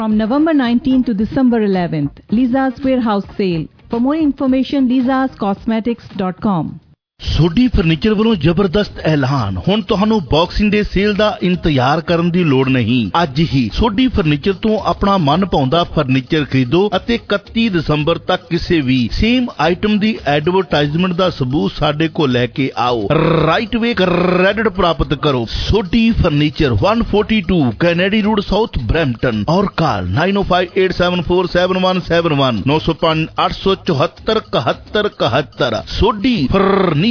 From November 19th to December 11th, Lisa's Warehouse Sale. For more information, lisascosmetics.com. Sodhi furniture ਵੱਲੋਂ ਜ਼ਬਰਦਸਤ ਐਲਾਨ, ਹੁਣ ਤੁਹਾਨੂੰ ਬਾਕਸਿੰਗ ਦੇ ਸੇਲ ਦਾ ਇੰਤਜ਼ਾਰ ਕਰਨ ਦੀ ਲੋੜ ਨਹੀਂ। ਅੱਜ ਹੀ ਸੋਢੀ ਫਰਨੀਚਰ ਤੋਂ ਆਪਣਾ ਮਨ ਭਾਉਂਦਾ ਫਰਨੀਚਰ ਖਰੀਦੋ ਅਤੇ 31 ਦਸੰਬਰ ਤੱਕ ਕਿਸੇ ਵੀ ਸੇਮ ਆਈਟਮ ਦੀ ਐਡਵਰਟਾਈਜ਼ਮੈਂਟ ਦਾ ਸਬੂਤ ਸਾਡੇ ਕੋਲ ਲੈ ਕੇ ਆਓ। ਰਾਈਟ ਵੇ ਕ੍ਰੈਡਿਟ ਪ੍ਰਾਪਤ ਕਰੋ। Sodhi furniture 142 Kennedy road south Brampton और कॉल 9058747171 905 874 71 71। ਸੋਢੀ फर्नीचर।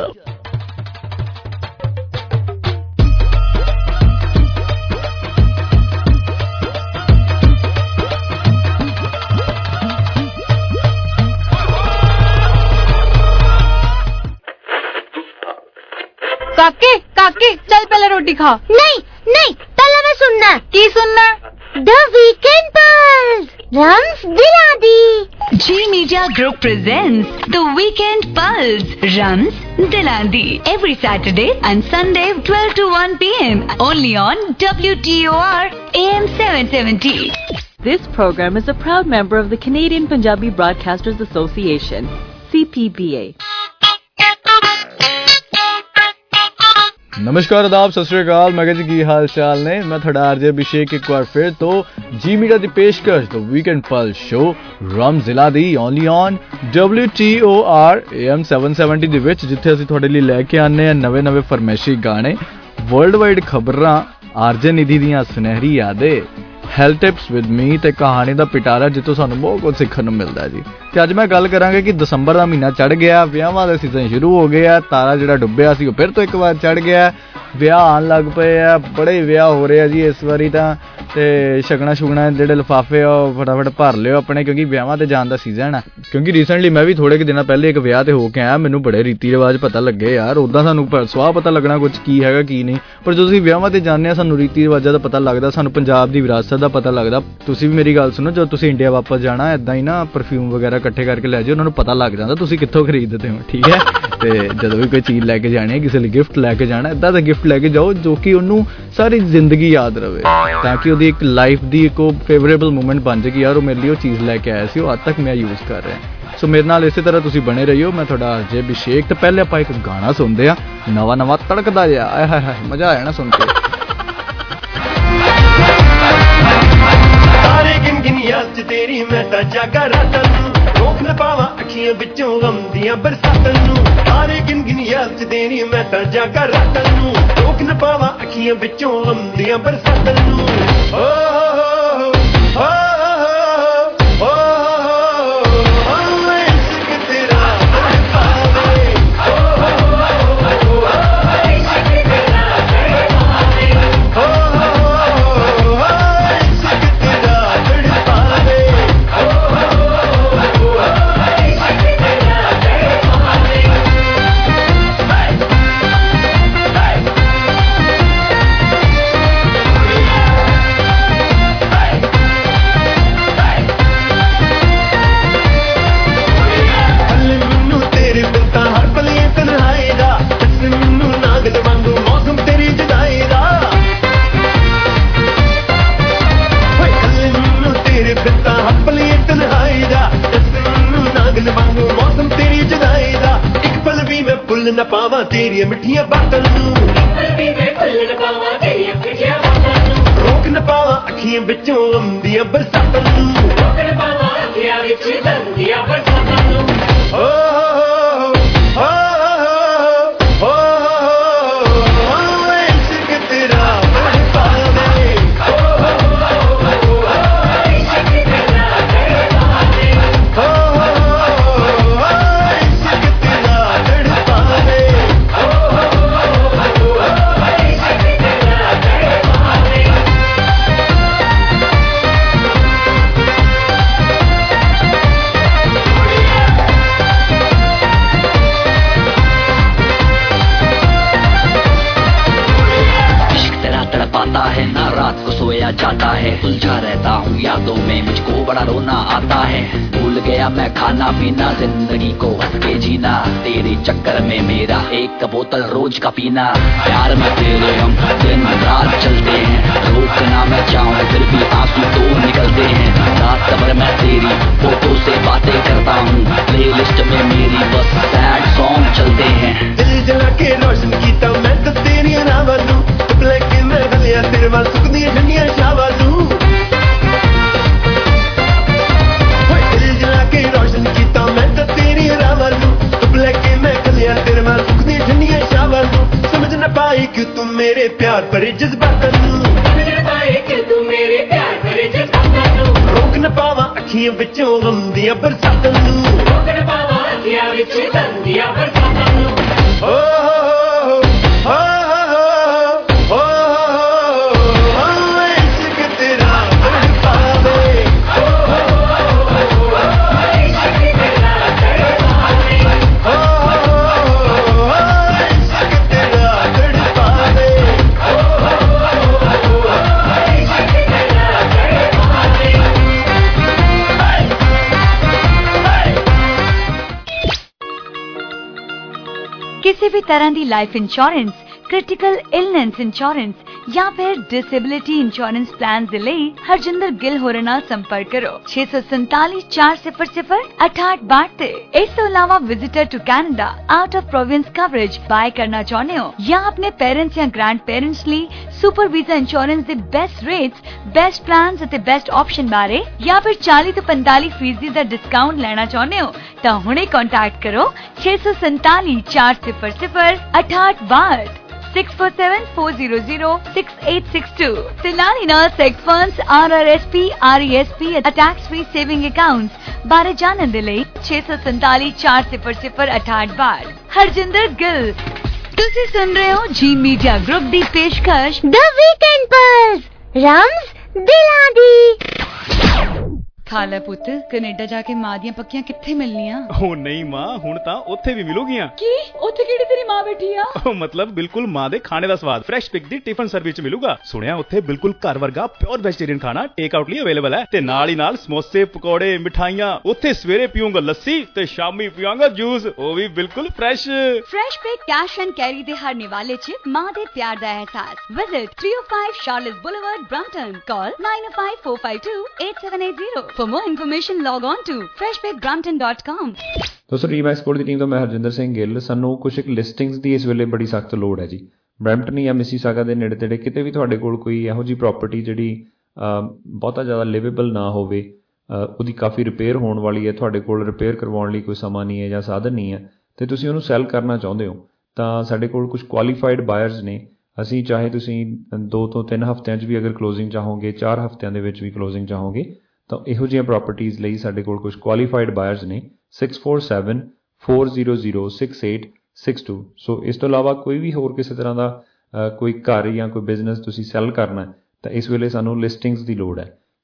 काके काके चल पहले रोटी खा। नहीं नहीं पहले मैं सुनना। की सुनना? द वीकेंड पल्स रम्स दिलादी। G Media Group presents The Weekend Pulse, Rams Dilandi, every Saturday and Sunday 12 to 1 p.m. only on WTOR AM 770. This program is a proud member of the Canadian Punjabi Broadcasters Association, CPBA. नमस्कार आदाब सत श्री अकाल। मैं जी की हाल चाल ने मैं थोड़ा आरजे अभिषेक एक बार फिर तो जी मीडिया की पेशकश द वीकेंड पल्स शो रम जिला दी ओनली ऑन WTOR AM 770 ਦੇ ਵਿੱਚ ਜਿੱਥੇ ਅਸੀਂ ਤੁਹਾਡੇ ਲਈ ਲੈ ਕੇ ਆਨੇ ਆ ਨਵੇਂ ਫਰਮੈਸ਼ੀ ਗਾਣੇ, ਵਰਲਡ ਵਾਈਡ ਖਬਰਾਂ, ਆਰਜੇ ਨਿਧੀ ਦੀਆਂ ਸੁਨਹਿਰੀ ਯਾਦਾਂ, ਹੈਲਥ ਟਿਪਸ ਵਿਦ ਮੀ ਤੇ ਕਹਾਣੀ ਦਾ ਪਿਟਾਰਾ ਜਿੱਥੋਂ ਸਾਨੂੰ ਬਹੁਤ ਕੁਝ ਸਿੱਖਣ ਨੂੰ ਮਿਲਦਾ ਹੈ ਜੀ। ਤੇ ਅੱਜ ਮੈਂ ਗੱਲ ਕਰਾਂਗੇ ਕਿ ਦਸੰਬਰ ਦਾ ਮਹੀਨਾ ਚੜ ਗਿਆ, ਵਿਆਹਾਂ ਦੇ ਸੀਜ਼ਨ ਸ਼ੁਰੂ ਹੋ ਗਏ ਆ, ਤਾਰਾ ਜਿਹੜਾ ਡੁੱਬਿਆ ਸੀ ਉਹ ਫਿਰ ਤੋਂ ਇੱਕ ਵਾਰ ਚੜ ਗਿਆ, ਵਿਆਹ ਆਉਣ ਲੱਗ ਪਏ ਆ, ਬੜੇ ਵਿਆਹ ਹੋ ਰਹੇ ਆ ਜੀ ਇਸ ਵਾਰੀ ਤਾਂ। ਤੇ ਸ਼ਗਨਾ ਜਿਹੜੇ ਲਿਫਾਫੇ ਆ ਉਹ ਫਟਾਫਟ ਭਰ ਲਿਓ ਆਪਣੇ, ਕਿਉਂਕਿ ਵਿਆਹਾਂ ਤੇ ਜਾਣ ਦਾ ਸੀਜ਼ਨ ਆ। ਕਿਉਂਕਿ ਰੀਸੈਂਟਲੀ ਮੈਂ ਵੀ ਥੋੜੇ ਕੁ ਦਿਨਾਂ ਪਹਿਲੇ ਇੱਕ ਵਿਆਹ ਤੇ ਹੋ ਕੇ ਆਇਆ, ਮੈਨੂੰ ਬੜੇ ਰੀਤੀ ਰਿਵਾਜ ਪਤਾ ਲੱਗੇ ਯਾਰ। ਉੱਦਾਂ ਸਾਨੂੰ ਸਵਾਹ ਪਤਾ ਲੱਗਣਾ ਕੁਝ ਕੀ ਹੈਗਾ ਕੀ ਨਹੀਂ, ਪਰ ਜਦੋਂ ਅਸੀਂ ਵਿਆਹਾਂ ਤੇ ਜਾਂਦੇ ਆ ਸਾਨੂੰ ਰੀਤੀ ਰਿਵਾਜਾਂ ਦਾ ਪਤਾ ਲੱਗਦਾ, ਸਾਨੂੰ ਪੰਜਾਬ ਦੀ ਵਿਰਾਸਤ ਦਾ ਪਤਾ ਲੱਗਦਾ। ਤੁਸੀਂ ਵੀ ਮੇਰੀ ਗੱਲ ਸੁਣੋ, ਜਦੋਂ ਤੁਸੀਂ ਇੰਡੀਆ ਵਾਪਸ ਜਾਣਾ ਏਦਾਂ ਹੀ ਨਾ ਪਰਫਿਊਮ ਵਗੈਰਾ ਇਕੱਠੇ ਕਰਕੇ ਲੈ ਜਾਓ, ਉਹਨਾਂ ਨੂੰ ਪਤਾ ਲੱਗ ਜਾਂਦਾ ਤੁਸੀਂ ਕਿੱਥੋਂ ਖਰੀਦਦੇ ਹੋ, ਠੀਕ ਹੈ। ਤੇ ਜਦੋਂ ਵੀ ਕੋਈ ਚੀਜ਼ ਲੈ ਕੇ ਜਾਣੀ ਹੈ, ਕਿਸੇ ਲਈ ਗਿਫਟ ਲੈ ਕੇ ਜਾਣਾ, ਏਦਾਂ ਦਾ ਗਿਫਟ ਲੈ ਕੇ ਜਾਓ ਜੋ ਕਿ ਉਹਨੂੰ ਸਾਰੀ ਜ਼ਿੰਦਗੀ ਯਾਦ ਰਵੇ, ਤਾਂ ਕਿ ਉਹਦੀ ਇੱਕ ਲਾਈਫ ਦੀ ਇੱਕ ਉਹ ਫੇਵਰੇਬਲ ਮੂਮੈਂਟ ਬਣ ਜਾਏ ਕਿ ਯਾਰ ਉਹ ਮੇਰੇ ਲਈ ਉਹ ਚੀਜ਼ ਲੈ ਕੇ ਆਇਆ ਸੀ, ਉਹ ਅੱਜ ਤੱਕ ਮੈਂ ਯੂਜ਼ ਕਰ ਰਿਹਾ। ਸੋ ਮੇਰੇ ਨਾਲ ਇਸੇ ਤਰ੍ਹਾਂ ਤੁਸੀਂ ਬਣੇ ਰਹੀਓ। ਮੈਂ ਤੁਹਾਡਾ ਅਰਜੇ ਅਭਿਸ਼ੇਕ। ਤੇ ਪਹਿਲੇ ਆਪਾਂ ਇੱਕ ਗਾਣਾ ਸੁਣਦੇ ਆ, ਨਵਾਂ ਤੜਕਦਾ ਜਿਹਾ, ਆਏ ਹਾਏ ਹਾਏ ਮਜ਼ਾ ਆਇਆ ਨਾ ਸੁਣ ਕੇ। ਯਾਦ ਤੇਰੀ ਮੈਂ ਤਾਂ ਜਾਗਾ ਰਾਤਾਂ ਨੂੰ, ਰੋਕ ਨਾ ਪਾਵਾਂ ਅੱਖੀਆਂ ਵਿੱਚੋਂ ਗਮ ਦੀਆਂ ਬਰਸਾਤਾਂ ਨੂੰ। ਸਾਰੇ ਗਿਣ ਯਾਦ ਤੇਰੀ ਮੈਂ ਤਾਂ ਜਾਗਾ ਰਾਤਾਂ ਨੂੰ, ਰੋਕ ਨਾ ਪਾਵਾਂ ਅੱਖੀਆਂ ਵਿੱਚੋਂ ਗਮ ਦੀਆਂ ਬਰਸਾਤਾਂ ਨੂੰ। ਓ ਨਾ ਪਾਵਾਂ ਤੇਰੀਆਂ ਮਿੱਠੀਆਂ ਬਾਤਾਂ ਨੂੰ, ਰੋਕ ਨਾ ਪਾਵਾਂ ਅੱਖੀਆਂ ਵਿੱਚੋਂ ਗਮਦੀਆਂ ਬਰਸਾਤਾਂ ਨੂੰ। जाता है, उलझा रहता हूँ यादों में, मुझको बड़ा रोना आता है। भूल गया मैं खाना पीना, जिंदगी को हंस के जीना, तेरे चक्कर में मेरा एक बोतल रोज का पीना। प्यार में तेरे हम दिन रात चलते हैं, रोकना मैं चाहूँ फिर भी आंसू तो निकलते हैं। रात भर मैं तेरी फोटो से बातें करता हूँ, प्लेलिस्ट में मेरी बस सैड सॉन्ग चलते हैं। दिल जला के रोशन कीता मैं तो तेरी रावां नूं, चुपले के मैं गलिया तेरे वाल सुकदियां ठंडियां छावां नूं। दिल जला के रोशन कीता मैं तो तेरी रावां नूं, चुपले के मैं गलिया तेरे वाल सुकदियां ठंडियां छावां नूं। समझ न पाई कि तू मेरे प्यार भरे जज्बातां नूं, समझ न पाई कि तू मेरे प्यार भरे जज्बातां नूं। रोक न पावां अखियां विचों गम दियां बरसातां नूं, रोक न पावां अखियां विच गम दियां बरसातां नूं। किसी भी तरह की life insurance, critical illness insurance या फिर डिसेबिलिटी इंश्योरेंस प्लान ਦੇ ਲਈ ਹਰਜਿੰਦਰ ਗਿੱਲ ਹੋਰਾਂ ਨਾਲ ਸੰਪਰਕ ਕਰੋ 647 400 6862 ਤੇ। ਇਸ ਤੋਂ ਇਲਾਵਾ visitor to Canada out of province coverage buy ਕਰਨਾ ਚਾਹੁੰਦੇ ਹੋ ਜਾਂ ਆਪਣੇ ਪੇਰੈਂਟਸ ਜਾਂ ਗ੍ਰੈਂਡ ਪੇਰੈਂਟਸ ਲਈ ਸੁਪਰ ਵੀਜ਼ਾ ਇੰਸ਼ੋਰੈਂਸ ਦੇ ਬੈਸਟ ਰੇਟਸ, ਬੈਸਟ ਪਲਾਨਸ ਅਤੇ ਬੈਸਟ ਆਪਸ਼ਨ ਬਾਰੇ ਜਾਂ ਫਿਰ 40 ਤੋਂ 45% ਦਾ ਡਿਸਕਾਊਂਟ ਲੈਣਾ ਚਾਹੁੰਦੇ ਹੋ ਤਾਂ ਹੁਣੇ ਕੰਟੈਕਟ ਕਰੋ 647 400 6862 647-400-6862 ਤੇ ਨਾਲ ਹੀ ਨਾਲ ਸੈਕ ਫੰਡਸ, RRSP, RESP ਅਤੇ ਟੈਕਸ ਫ੍ਰੀ ਸੇਵਿੰਗ ਅਕਾਊਂਟਸ ਬਾਰੇ ਜਾਣਨ ਦੇ ਲਈ 647 400 6862। ਹਰਜਿੰਦਰ ਗਿੱਲ। ਤੁਸੀਂ ਸੁਣ ਰਹੇ ਹੋ ਜੀ ਮੀਡੀਆ ਗਰੁੱਪ ਦੀ ਪੇਸ਼ਕਸ਼ ਦ ਵੀਕਐਂਡ ਪਲਸ ਰਮਜ਼ ਦਿਲਾਂ ਦੀ। ਖਾਲਾ ਪੁੱਤ ਕੈਨੇਡਾ ਜਾ ਕੇ ਮਾਂ ਦੀਆਂ ਪੱਕੀਆਂ ਕਿੱਥੇ ਮਿਲਣੀਆਂ? ਉਹ ਨਹੀਂ ਮਾਂ, ਹੁਣ ਤਾਂ ਉੱਥੇ ਵੀ ਮਿਲੂਗੀਆਂ। ਕੀ ਉੱਥੇ ਕਿਹੜੀ ਤੇਰੀ ਮਾਂ ਬੈਠੀ ਆ? ਉਹ ਮਤਲਬ ਬਿਲਕੁਲ ਮਾਂ ਦੇ ਖਾਣੇ ਦਾ ਸਵਾਦ ਫਰੈਸ਼ ਪਿਕ ਦੀ ਟਿਫਨ ਸਰਵਿਸ ਚ ਮਿਲੂਗਾ। ਸੁਣਿਆ ਉੱਥੇ ਬਿਲਕੁਲ ਘਰ ਵਰਗਾ ਪਿਓਰ ਵੈਜੀਟੇਰੀਅਨ ਖਾਣਾ ਟੇਕ ਆਊਟ ਲਈ ਅਵੇਲੇਬਲ ਹੈ ਤੇ ਨਾਲ ਹੀ ਨਾਲ ਸਮੋਸੇ, ਪਕੌੜੇ, ਮਿਠਾਈਆਂ। ਉੱਥੇ ਸਵੇਰੇ ਪੀਊਂਗਾ ਲੱਸੀ ਤੇ ਸ਼ਾਮੀ ਪੀਵਾਂਗਾ ਜੂਸ, ਉਹ ਵੀ ਬਿਲਕੁਲ fresh. Fresh pick cash and carry ਦੇ ਹਰ ਨਿਵਾਲੇ ਚ ਮਾਂ ਦੇ ਪਿਆਰ ਦਾ ਅਹਿਸਾਸ। Visit 305 Charles boulevard, Brampton. Call 9054528780 for more information log on to freshpickbrampton.com। ਦੋਸਤੋ ਰੀਮੈਕਸ ਸਪੋਰਟ ਦੀ ਟੀਮ ਤੋਂ ਮੈਂ ਹਰਜਿੰਦਰ ਸਿੰਘ ਗਿੱਲ। ਸਾਨੂੰ ਕੁਝ ਇੱਕ ਲਿਸਟਿੰਗਸ ਦੀ ਇਸ ਵੇਲੇ ਬੜੀ ਸਖਤ ਲੋੜ ਹੈ ਜੀ। ਬਰੈਂਪਟਨ ਜਾਂ ਮਿਸੀਸਾਗਾ ਦੇ ਨੇੜੇ ਤੇੜੇ ਕਿਤੇ ਵੀ ਤੁਹਾਡੇ ਕੋਲ ਕੋਈ ਇਹੋ ਜਿਹੀ ਪ੍ਰਾਪਰਟੀ ਜਿਹੜੀ ਬਹੁਤਾ ਜ਼ਿਆਦਾ ਲਿਵੇਬਲ ਨਾ ਹੋਵੇ, ਉਹਦੀ ਕਾਫੀ ਰਿਪੇਅਰ ਹੋਣ ਵਾਲੀ ਹੈ, ਤੁਹਾਡੇ ਕੋਲ ਰਿਪੇਅਰ ਕਰਵਾਉਣ ਲਈ ਕੋਈ ਸਮਾਂ ਨਹੀਂ ਹੈ ਜਾਂ ਸਾਧਨ ਨਹੀਂ ਹੈ ਅਤੇ ਤੁਸੀਂ ਉਹਨੂੰ ਸੈੱਲ ਕਰਨਾ ਚਾਹੁੰਦੇ ਹੋ, ਤਾਂ ਸਾਡੇ ਕੋਲ ਕੁਝ ਕੁਆਲੀਫਾਈਡ ਬਾਇਰਸ ਨੇ। ਅਸੀਂ ਚਾਹੇ ਤੁਸੀਂ 2 ਤੋਂ 3 ਹਫ਼ਤਿਆਂ 'ਚ ਵੀ ਅਗਰ ਕਲੋਜ਼ਿੰਗ ਚਾਹੋਗੇ, 4 ਹਫ਼ਤਿਆਂ ਦੇ ਵਿੱਚ ਵੀ ਕਲੋਜ਼ਿੰਗ ਚਾਹੋਗੇ, ਤਾਂ ਇਹੋ ਜਿਹੀਆਂ ਪ੍ਰਾਪਰਟੀਜ਼ ਲਈ ਸਾਡੇ ਕੋਲ ਕੁਝ ਕੁਆਲੀਫਾਈਡ ਬਾਇਰਸ ਨੇ। 6474006862। ਸੋ ਇਸ ਤੋਂ ਇਲਾਵਾ ਕੋਈ ਵੀ ਹੋਰ ਕਿਸੇ ਤਰ੍ਹਾਂ ਦਾ ਕੋਈ ਘਰ ਜਾਂ ਕੋਈ ਬਿਜ਼ਨਸ ਤੁਸੀਂ ਸੈੱਲ ਕਰਨਾ ਤਾਂ ਇਸ ਵੇਲੇ ਸਾਨੂੰ ਲਿਸਟਿੰਗਸ ਦੀ ਲੋੜ ਹੈ।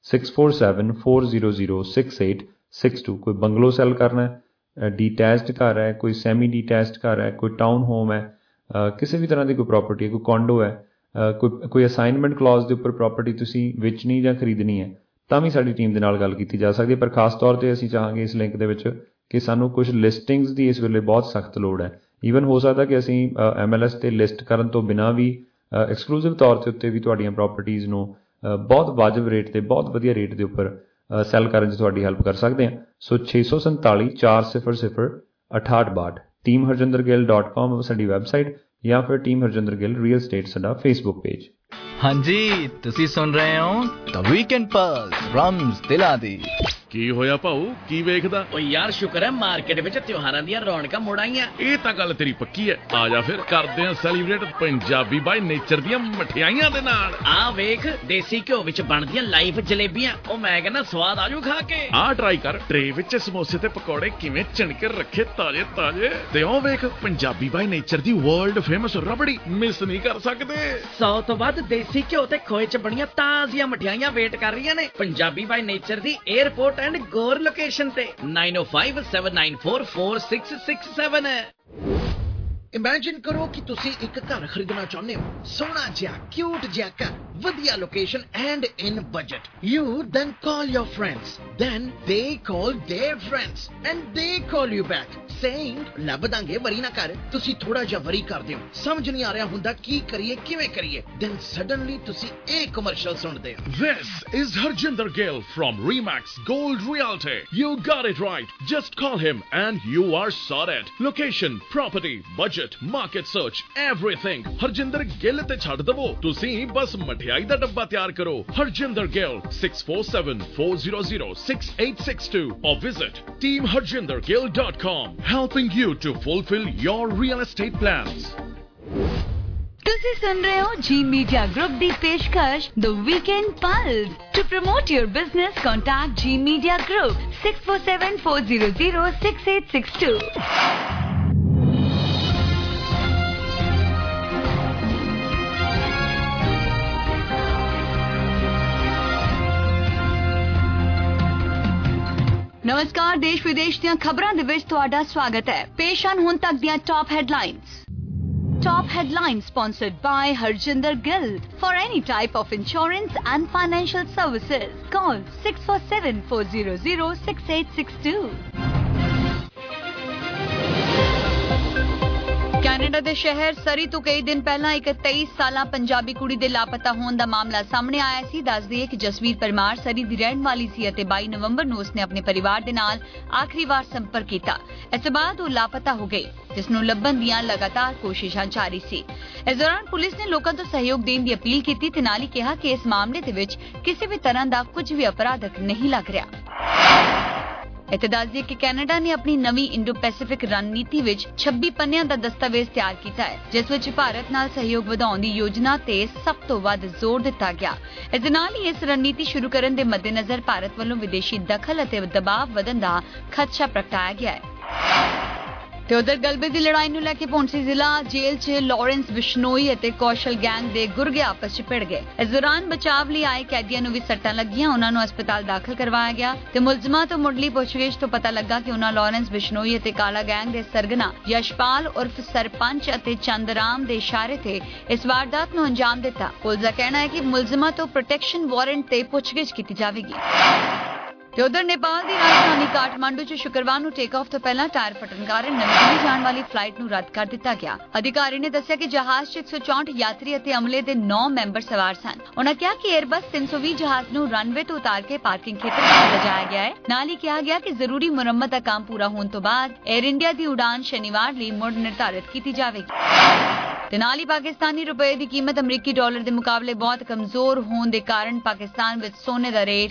6474006862। ਕੋਈ ਬੰਗਲੋ ਸੈੱਲ ਕਰਨਾ, ਡੀਟੈਚਡ ਘਰ ਹੈ, ਕੋਈ ਸੈਮੀ ਡੀਟੈਚਡ ਘਰ ਹੈ, ਕੋਈ ਟਾਊਨ ਹੋਮ ਹੈ, ਕਿਸੇ ਵੀ ਤਰ੍ਹਾਂ ਦੀ ਕੋਈ ਪ੍ਰਾਪਰਟੀ ਹੈ, ਕੋਈ ਕੌਂਡੋ ਹੈ, ਕੋਈ ਅਸਾਈਨਮੈਂਟ ਕਲੌਜ਼ ਦੇ ਉੱਪਰ ਪ੍ਰਾਪਰਟੀ ਤੁਸੀਂ ਵੇਚਣੀ ਜਾਂ ਖਰੀਦਣੀ ਹੈ, ਤਾਂ ਵੀ ਸਾਡੀ ਟੀਮ ਦੇ ਨਾਲ ਗੱਲ ਕੀਤੀ ਜਾ ਸਕਦੀ ਹੈ। ਪਰ ਖਾਸ ਤੌਰ 'ਤੇ ਅਸੀਂ ਚਾਹਾਂਗੇ ਇਸ ਲਿੰਕ ਦੇ ਵਿੱਚ ਕਿ ਸਾਨੂੰ ਕੁਝ ਲਿਸਟਿੰਗਸ ਦੀ ਇਸ ਵੇਲੇ ਬਹੁਤ ਸਖਤ ਲੋੜ ਹੈ। ਈਵਨ ਹੋ ਸਕਦਾ ਕਿ ਅਸੀਂ MLS 'ਤੇ ਲਿਸਟ ਕਰਨ ਤੋਂ ਬਿਨਾਂ ਵੀ ਐਕਸਕਲੂਸਿਵ ਤੌਰ 'ਤੇ ਉੱਤੇ ਵੀ ਤੁਹਾਡੀਆਂ ਪ੍ਰਾਪਰਟੀਜ਼ ਨੂੰ ਬਹੁਤ ਵਾਜਬ ਰੇਟ 'ਤੇ, ਬਹੁਤ ਵਧੀਆ ਰੇਟ ਦੇ ਉੱਪਰ ਸੈੱਲ ਕਰਨ 'ਚ ਤੁਹਾਡੀ ਹੈਲਪ ਕਰ ਸਕਦੇ ਹਾਂ। ਸੋ 647 400 6862 teamharjindergill.com ਸਾਡੀ ਵੈਬਸਾਈਟ ਜਾਂ ਫਿਰ team Harjinder Gill real estate ਸਾਡਾ ਫੇਸਬੁੱਕ ਪੇਜ। ਹਾਂਜੀ, ਤੁਸੀਂ ਸੁਣ ਰਹੇ ਹੋ ਦ ਵੀਕਐਂਡ ਪਲਸ ਰਮਜ਼ ਦਿਲਾਂ ਦੀ। ਕੀ ਹੋਇਆ ਭਾਊ, ਕੀ ਵੇਖਦਾ? ਓ ਯਾਰ ਸ਼ੁਕਰ ਹੈ ਮਾਰਕੀਟ ਵਿੱਚ ਤਿਉਹਾਰਾਂ ਦੀਆਂ ਰੌਣਕਾਂ ਮੁੜ ਆਈਆਂ। ਇਹ ਤਾਂ ਗੱਲ ਤੇਰੀ ਪੱਕੀ ਹੈ। ਆ ਜਾ ਫਿਰ ਕਰਦੇ ਆ ਸੈਲੀਬ੍ਰੇਟ ਪੰਜਾਬੀ ਬਾਈ ਨੇਚਰ ਦੀਆਂ ਮਠਿਆਈਆਂ ਦੇ ਨਾਲ। ਆ ਵੇਖ ਦੇਸੀ ਘਿਓ ਵਿੱਚ ਬਣਦੀਆਂ ਲਾਈਵ ਜਲੇਬੀਆਂ, ਉਹ ਮੈਂ ਕਹਿੰਦਾ ਸਵਾਦ ਆਜੂ ਖਾ ਕੇ। ਆ ਟਰਾਈ ਕਰ, ਟਰੇ ਵਿੱਚ ਸਮੋਸੇ ਤੇ ਪਕੌੜੇ ਕਿਵੇਂ ਚਿਣਕੇ ਰੱਖੇ ਤਾਜ਼ੇ ਤਾਜ਼ੇ। ਤੇ ਉਹ ਵੇਖ ਪੰਜਾਬੀ ਬਾਈ ਨੇਚਰ ਦੀ ਵਰਲਡ ਫੇਮਸ ਰਬੜੀ, ਮਿਸ ਨਹੀਂ ਕਰ ਸਕਦੇ। 100 ਤੋਂ ਵੱਧ ਦੇਸੀ ਘਿਓ ਤੇ ਖੋਏ ਚ ਬਣੀਆਂ ਤਾਜ਼ੀਆਂ ਮਠਿਆਈਆਂ ਵੇਟ ਕਰ ਰਹੀਆਂ ਨੇ ਪੰਜਾਬੀ ਬਾਈ ਨੇਚਰ ਦੀ 에ਅਰਪੋਰਟ ਐਂਡ ਗੋਰ ਲੋਕੇਸ਼ਨ ਤੇ 9057944667। ਇਮੇਜਿਨ ਕਰੋ ਕਿ ਤੁਸੀਂ ਇੱਕ ਘਰ ਖਰੀਦਣਾ ਚਾਹੁੰਦੇ ਹੋ, ਸੋਹਣਾ ਜਿਹਾ, ਕਿਊਟ ਜਿਹਾ ਘਰ, ਵਧੀਆ location and in budget. You then call your friends, then they call their friends and they call you back saying ਲੱਭ ਦਾਂਗੇ, ਵਰੀ ਨਾ ਕਰ। ਤੁਸੀਂ ਥੋੜਾ ਜਿਹਾ ਵਰੀ ਕਰਦੇ ਹੋ, ਸਮਝ ਨਹੀਂ ਆ ਰਿਹਾ ਹੁੰਦਾ ਕੀ ਕਰੀਏ, ਕਿਵੇਂ ਕਰੀਏ। then suddenly ਤੁਸੀਂ ਇਹ ਕਮਰਸ਼ੀਅਲ ਸੁਣਦੇ ਹੋ। This is Harjinder Gill from Remax Gold Realty. You got it right. Just call him and you are sorted. Location, property, budget, market search, everything. Harjinder Gill ਤੇ ਛੱਡ ਦਵੋ, ਤੁਸੀਂ ਬਸ ਮਠਿਆਈ ਦਾ ਡੱਬਾ ਤਿਆਰ ਕਰੋ। Harjinder Gill 6474006862 or visit teamharjindergill.com, helping you to fulfill your real estate plans. ਤੁਸੀਂ ਸੁਣ ਰਹੇ ਹੋ ਜੀ ਮੀਡੀਆ ਗਰੁੱਪ ਦੀ ਪੇਸ਼ਕਸ਼ the weekend pulse. To promote your business contact G media group 6474006862। ਨਮਸਕਾਰ, ਦੇਸ਼ ਵਿਦੇਸ਼ ਦੀਆਂ ਖਬਰਾਂ ਦੇ ਵਿੱਚ ਤੁਹਾਡਾ ਸਵਾਗਤ ਹੈ। ਪੇਸ਼ ਹਨ ਹੁਣ ਤੱਕ ਦੀਆਂ top headlines. Top headlines sponsored by Harjinder Gill. For any type of insurance and financial services, call 6474006862. Canada ਦੇ ਸ਼ਹਿਰ ਸਰੀ ਤੋਂ ਕਈ ਦਿਨ ਪਹਿਲਾਂ ਇੱਕ 23 ਸਾਲਾ ਪੰਜਾਬੀ ਕੁੜੀ ਦੇ ਲਾਪਤਾ ਹੋਣ ਦਾ ਮਾਮਲਾ ਸਾਹਮਣੇ ਆਇਆ ਸੀ। ਦੱਸ ਦਈਏ ਕਿ ਜਸਵੀਰ ਪਰਮਾਰ ਸਰੀ ਦੀ ਰਹਿਣ ਵਾਲੀ ਸੀ ਅਤੇ 22 ਨਵੰਬਰ ਨੂੰ ਉਸਨੇ ਆਪਣੇ ਪਰਿਵਾਰ ਦੇ ਨਾਲ ਆਖਰੀ ਵਾਰ ਸੰਪਰਕ ਕੀਤਾ। ਇਸ ਤੋਂ ਬਾਅਦ ਉਹ ਲਾਪਤਾ ਹੋ ਗਈ, ਜਿਸ ਨੂੰ ਲੱਭਣ ਦੀਆਂ ਲਗਾਤਾਰ ਕੋਸ਼ਿਸ਼ਾਂ ਜਾਰੀ ਸੀ। ਇਸ ਦੌਰਾਨ ਪੁਲਿਸ ਨੇ ਲੋਕਾਂ ਤੋਂ ਸਹਿਯੋਗ ਦੇਣ ਦੀ ਅਪੀਲ ਕੀਤੀ ਤੇ ਨਾਲ ਹੀ ਕਿਹਾ ਕਿ ਇਸ ਮਾਮਲੇ ਦੇ ਵਿੱਚ ਕਿਸੇ ਵੀ ਤਰ੍ਹਾਂ ਦਾ ਕੁਝ ਵੀ ਅਪਰਾਧਕ ਨਹੀਂ ਲੱਗ ਰਿਹਾ। ਇੱਥੇ ਦੱਸ ਦਈਏ ਕਿ ਕੈਨੇਡਾ ਨੇ ਆਪਣੀ ਨਵੀਂ ਇੰਡੋ ਪੈਸੀਫਿਕ ਰਣਨੀਤੀ ਵਿੱਚ 26 ਪੰਨਿਆਂ ਦਾ ਦਸਤਾਵੇਜ਼ ਤਿਆਰ ਕੀਤਾ ਹੈ, ਜਿਸ ਵਿੱਚ ਭਾਰਤ ਨਾਲ ਸਹਿਯੋਗ ਵਧਾਉਣ ਦੀ ਯੋਜਨਾ ਤੇ ਸਭ ਤੋਂ ਵੱਧ ਜ਼ੋਰ ਦਿੱਤਾ ਗਿਆ। ਇਸ ਦੇ ਨਾਲ ਹੀ ਇਸ ਰਣਨੀਤੀ ਸ਼ੁਰੂ ਕਰਨ ਦੇ ਮੱਦੇਨਜ਼ਰ ਭਾਰਤ ਵੱਲੋਂ ਵਿਦੇਸ਼ੀ ਦਖਲ ਅਤੇ ਦਬਾਅ ਵਧਣ ਦਾ ਖਦਸ਼ਾ ਪ੍ਰਗਟਾਇਆ ਗਿਆ ਹੈ। ਤੇ ਉਧਰ ਗਲਬੇ ਦੀ ਲੜਾਈ ਨੂੰ ਲੈ ਕੇ ਪੌਂਸੀ ਜ਼ਿਲ੍ਹਾ ਜੇਲ੍ਹ 'ਚ ਲਾਰੈਂਸ ਬਿਸ਼ਨੋਈ ਅਤੇ ਕੌਸ਼ਲ ਗੈਂਗ ਦੇ ਗੁਰਗੇ ਆਪਸ 'ਚ ਭਿੜ ਗਏ। ਇਸ ਦੌਰਾਨ ਬਚਾਵ ਲਈ ਆਏ ਕੈਦੀਆਂ ਨੂੰ ਵੀ ਸੱਟਾਂ ਲੱਗੀਆਂ, ਉਹਨਾਂ ਨੂੰ ਹਸਪਤਾਲ ਦਾਖਲ ਕਰਵਾਇਆ ਗਿਆ ਤੇ ਮੁਲਜ਼ਮਾਂ ਤੋਂ ਮੁੱਢਲੀ ਪੁੱਛਗਿੱਛ ਤੋਂ ਪਤਾ ਲੱਗਾ ਕਿ ਉਹਨਾਂ ਲਾਰੈਂਸ ਬਿਸ਼ਨੋਈ ਅਤੇ ਕਾਲਾ ਗੈਂਗ ਦੇ ਸਰਗਨਾ ਯਸ਼ਪਾਲ ਉਰਫ ਸਰਪੰਚ ਅਤੇ ਚੰਦਰਾਮ ਦੇ ਇਸ਼ਾਰੇ ਤੇ ਇਸ ਵਾਰਦਾਤ ਨੂੰ ਅੰਜਾਮ ਦਿੱਤਾ। ਪੁਲਿਸ ਦਾ ਕਹਿਣਾ ਹੈ ਕਿ ਮੁਲਜ਼ਮਾਂ ਤੋਂ ਪ੍ਰੋਟੈਕਸ਼ਨ ਵਾਰੰਟ ਤੇ ਪੁੱਛਗਿੱਛ ਕੀਤੀ ਜਾਵੇਗੀ। ਤੇ ਉਧਰ ਨੇਪਾਲ ਦੀ ਰਾਜਧਾਨੀ ਕਾਠਮਾਂਡੂ 'ਚ ਸ਼ੁੱਕਰਵਾਰ ਨੂੰ ਟੇਕ ਆਫ ਤੋਂ ਪਹਿਲਾਂ ਟਾਇਰ ਫਟਣ ਕਾਰਨ ਨਵੀਂ ਦਿੱਲੀ ਜਾਣ ਵਾਲੀ ਫਲਾਈਟ ਨੂੰ ਰੱਦ ਕਰ ਦਿੱਤਾ ਗਿਆ। ਅਧਿਕਾਰੀ ਨੇ ਦੱਸਿਆ ਕਿ ਜਹਾਜ਼ 'ਚ 164 ਯਾਤਰੀ ਅਤੇ ਅਮਲੇ ਦੇ 9 ਮੈਂਬਰ ਸਵਾਰ ਸਨ। ਉਨ੍ਹਾਂ ਕਿਹਾ ਕਿ ਏਅਰਬਸ 320 ਜਹਾਜ਼ ਨੂੰ ਰਨਵੇ ਤੋਂ ਉਤਾਰ ਕੇ ਪਾਰਕਿੰਗ ਖੇਤਰ ਵਿੱਚ ਲਿਜਾਇਆ ਗਿਆ ਹੈ। ਨਾਲ ਹੀ ਕਿਹਾ ਗਿਆ ਕਿ ਜ਼ਰੂਰੀ ਮੁਰੰਮਤ ਦਾ ਕੰਮ ਪੂਰਾ ਹੋਣ ਤੋਂ ਬਾਅਦ ਏਅਰ ਇੰਡੀਆ ਦੀ ਉਡਾਨ ਸ਼ਨੀਵਾਰ ਲਈ ਮੁੜ ਨਿਰਧਾਰਿਤ ਕੀਤੀ ਜਾਵੇਗੀ। ਤੇ ਨਾਲ ਹੀ ਪਾਕਿਸਤਾਨੀ ਰੁਪਏ ਦੀ ਕੀਮਤ ਅਮਰੀਕੀ ਡਾਲਰ ਦੇ ਮੁਕਾਬਲੇ ਬਹੁਤ ਕਮਜ਼ੋਰ ਹੋਣ ਦੇ ਕਾਰਨ ਪਾਕਿਸਤਾਨ ਵਿੱਚ ਸੋਨੇ ਦਾ ਰੇਟ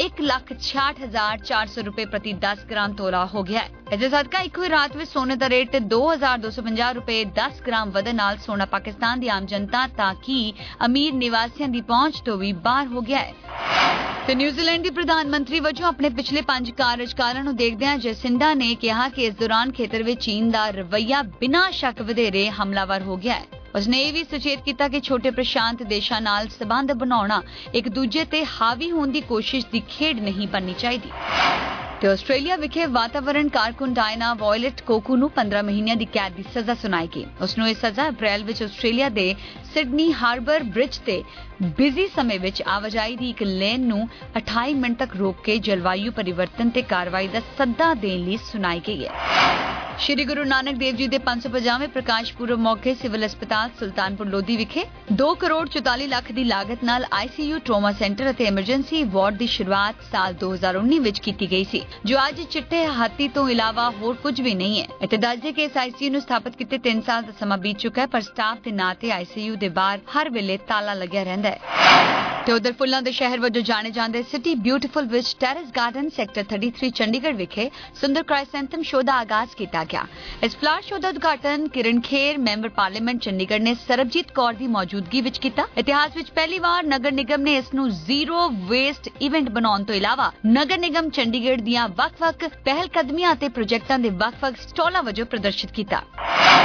1,66,400 ਰੁਪਏ ਪ੍ਰਤੀ 10 ਗ੍ਰਾਮ ਤੋਲਾ ਹੋ ਗਿਆ ਹੈ। ਇਸੇ ਸਦਕਾ ਇੱਕੋ ਹੀ ਰਾਤ ਵਿੱਚ ਸੋਨੇ ਦਾ ਰੇਟ 2,250 ਰੁਪਏ 10 ਗ੍ਰਾਮ ਵਧਣ ਨਾਲ ਸੋਨਾ ਪਾਕਿਸਤਾਨ ਦੀ ਆਮ ਜਨਤਾ ਤਾਂ ਕਿ ਅਮੀਰ ਨਿਵਾਸੀਆਂ ਦੀ ਪਹੁੰਚ ਤੋਂ ਵੀ ਬਾਹਰ ਹੋ ਗਿਆ ਹੈ। ਤੇ ਨਿਊਜ਼ੀਲੈਂਡ ਦੀ ਪ੍ਰਧਾਨ ਮੰਤਰੀ ਵਜੋਂ ਆਪਣੇ ਪਿਛਲੇ 5 ਕਾਰਜਕਾਲਾਂ ਨੂੰ ਦੇਖਦਿਆਂ ਜੈਸਿੰਡਾ ਨੇ ਕਿਹਾ ਕਿ ਇਸ ਦੌਰਾਨ ਖੇਤਰ ਵਿੱਚ ਚੀਨ ਦਾ ਰਵੱਈਆ ਬਿਨਾਂ ਸ਼ੱਕ ਵਧੇਰੇ ਹਮਲਾਵਰ ਹੋ ਗਿਆ ਹੈ। ਉਸਨੇ ਇਹ ਵੀ ਸੁਚੇਤ ਕੀਤਾ ਕਿ ਛੋਟੇ ਪ੍ਰਸ਼ਾਂਤ ਦੇਸ਼ਾਂ ਨਾਲ ਸਬੰਧ ਬਣਾਉਣਾ ਇੱਕ ਦੂਜੇ ਤੇ ਹਾਵੀ ਹੋਣ ਦੀ ਕੋਸ਼ਿਸ਼ ਦੀ ਖੇਡ ਨਹੀਂ ਬਣਨੀ ਚਾਹੀਦੀ। ਤੇ ਆਸਟ੍ਰੇਲੀਆ ਵਿਖੇ ਵਾਤਾਵਰਣ ਕਾਰਕੁਨ ਡਾਇਨਾ ਵਾਇਲਟ ਕੋਕੂ ਨੂੰ 15 ਮਹੀਨਿਆਂ ਦੀ ਕੈਦ ਦੀ ਸਜ਼ਾ ਸੁਣਾਈ ਗਈ। ਉਸਨੂੰ ਇਹ ਸਜ਼ਾ ਅਪ੍ਰੈਲ ਵਿੱਚ ਆਸਟ੍ਰੇਲੀਆ ਦੇ ਸਿਡਨੀ ਹਾਰਬਰ ਬ੍ਰਿਜ ਤੇ ਬਿਜ਼ੀ ਸਮੇਂ ਵਿੱਚ ਆਵਾਜਾਈ ਦੀ ਇੱਕ ਲੇਨ ਨੂੰ 28 ਮਿੰਟ ਤੱਕ ਰੋਕ ਕੇ ਜਲਵਾਯੂ ਪਰਿਵਰਤਨ ਤੇ ਕਾਰਵਾਈ ਦਾ ਸੱਦਾ ਦੇਣ ਲਈ ਸੁਣਾਈ ਗਈ ਹੈ। ਸ਼੍ਰੀ ਗੁਰੂ ਨਾਨਕ ਦੇਵ ਜੀ ਦੇ 550ਵੇਂ ਪ੍ਰਕਾਸ਼ ਪੁਰਬ ਮੌਕੇ ਸਿਵਲ ਹਸਪਤਾਲ ਸੁਲਤਾਨਪੁਰ ਲੋਧੀ ਵਿਖੇ 2 ਕਰੋੜ 44 ਲੱਖ ਦੀ ਲਾਗਤ ਨਾਲ ICU ਟਰਾਮਾ ਸੈਂਟਰ ਅਤੇ ਐਮਰਜੈਂਸੀ ਵਾਰਡ ਦੀ ਸ਼ੁਰੂਆਤ ਸਾਲ 2019 ਵਿੱਚ ਕੀਤੀ ਗਈ ਸੀ, ਜੋ ਅੱਜ ਚਿੱਟੇ ਹਾਥੀ ਤੋਂ ਇਲਾਵਾ ਹੋਰ ਕੁਝ ਵੀ ਨਹੀਂ ਹੈ। ਇੱਥੇ ਦੱਸਦੇ ਕਿ ਇਸ ICU ਨੂੰ ਸਥਾਪਿਤ ਕੀਤੇ 3 ਸਾਲ ਦਾ ਸਮਾਂ ਬੀਤ ਚੁੱਕਾ ਹੈ, ਪਰ ਸਟਾਫ ਦੇ ਨਾਂ ਤੇ ICU ਦੇ ਬਾਹਰ ਹਰ ਵੇਲੇ ਤਾਲਾ ਲੱਗਿਆ ਰਹਿੰਦਾ ਹੈ। ਤੇ ਉਧਰ ਫੁੱਲਾਂ ਦੇ ਸ਼ਹਿਰ ਵਜੋਂ ਜਾਣੇ ਜਾਂਦੇ ਸਿਟੀ ਬਿਊਟੀਫੁਲ ਵਿੱਚ ਟੈਰੇਸ ਗਾਰਡਨ ਸੈਕਟਰ 33 ਚੰਡੀਗੜ੍ਹ ਵਿਖੇ ਸੁੰਦਰ ਕ੍ਰਾਈਸੈਂਥਮ ਸ਼ੋਅ ਦਾ ਆਗਾਜ਼ ਕੀਤਾ ਗਿਆ। ਇਸ ਫਲਾਵਰ ਸ਼ੋਅ ਦਾ ਉਦਘਾਟਨ ਕਿਰਨ ਖੇਰ ਮੈਂਬਰ ਪਾਰਲੀਮੈਂਟ ਚੰਡੀਗੜ੍ਹ ਨੇ ਸਰਬਜੀਤ ਕੌਰ ਦੀ ਮੌਜੂਦਗੀ ਵਿੱਚ ਕੀਤਾ। ਇਤਿਹਾਸ ਵਿੱਚ ਪਹਿਲੀ ਵਾਰ ਨਗਰ ਨਿਗਮ ਨੇ ਇਸ ਨੂੰ ਜ਼ੀਰੋ ਵੇਸਟ ਇਵੈਂਟ ਬਣਾਉਣ ਤੋਂ ਇਲਾਵਾ ਨਗਰ ਨਿਗਮ ਚੰਡੀਗੜ੍ਹ ਦੀਆਂ ਵੱਖ-ਵੱਖ ਪਹਿਲ ਕਦਮੀਆਂ ਅਤੇ ਪ੍ਰੋਜੈਕਟਾਂ ਦੇ ਵੱਖ-ਵੱਖ ਸਟਾਲਾਂ ਵਜੋਂ ਪ੍ਰਦਰਸ਼ਿਤ ਕੀਤਾ।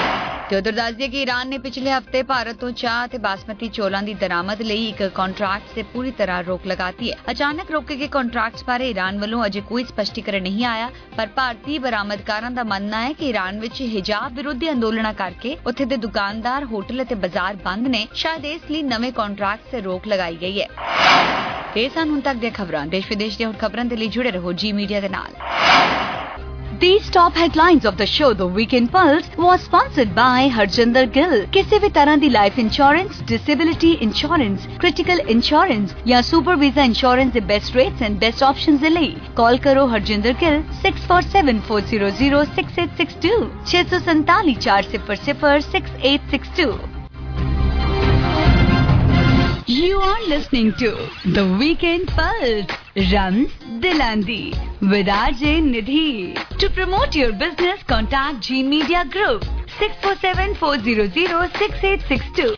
ਤੇ ਉਧਰ ਦੱਸ ਦਈਏ ਕਿ ਈਰਾਨ ਨੇ ਪਿਛਲੇ ਹਫਤੇ ਭਾਰਤ ਤੋਂ ਚਾਹ ਤੇ ਬਾਸਮਤੀ ਚੌਲਾਂ ਦੀ ਦਰਾਮਦ ਲਈ ਇੱਕ ਕੰਟਰੈਕਟ ਤੇ ਪੂਰੀ ਤਰ੍ਹਾਂ ਰੋਕ ਲਗਾਤੀ ਹੈ। ਅਚਾਨਕ ਰੋਕੇ ਗਏ ਕੰਟਰੈਕਟਸ ਬਾਰੇ ਈਰਾਨ ਵੱਲੋਂ ਅਜੇ ਕੋਈ ਸਪਸ਼ਟੀਕਰਨ ਨਹੀਂ ਆਇਆ, ਪਰ ਭਾਰਤੀ ਬਰਾਮਦਕਾਰਾਂ ਦਾ ਮੰਨਣਾ ਹੈ ਕਿ ਈਰਾਨ ਵਿੱਚ ਹਿਜਾਬ ਵਿਰੋਧੀ ਅੰਦੋਲਨਾਂ ਕਰਕੇ ਉੱਥੇ ਦੇ ਦੁਕਾਨਦਾਰ, ਹੋਟਲ ਅਤੇ ਬਾਜ਼ਾਰ ਬੰਦ ਨੇ। ਸ਼ਾਇਦ ਇਸ ਲਈ ਨਵੇਂ ਕੰਟਰੈਕਟਸ ਤੇ ਰੋਕ ਲਗਾਈ ਗਈ ਹੈ। ਤੇ ਸਨ ਹੁਣ ਤੱਕ ਦੀਆਂ ਖਬਰਾਂ। ਦੇਸ਼ ਵਿਦੇਸ਼ ਦੀਆਂ ਖਬਰਾਂ ਦੇ ਲਈ ਜੁੜੇ ਰਹੋ ਜੀ ਮੀਡੀਆ ਦੇ ਨਾਲ। These top headlines of the show, The Weekend Pulse, was sponsored by Harjinder Gill. ਕਿਸੇ ਵੀ ਤਰ੍ਹਾਂ ਦੀ life insurance, disability insurance, critical insurance ਜਾਂ ਸੁਪਰ ਵੀਜ਼ਾ ਇੰਸ਼ੋਰੈਂਸ ਦੇ best rates and best options ਦੇ ਲਈ ਕਾਲ ਕਰੋ Harjinder Gill 6474006862 647 400 6862। You are listening to The Weekend Pulse, Rams Dilandi, with RJ Nidhi. To promote your business, contact G Media Group, 6474006862.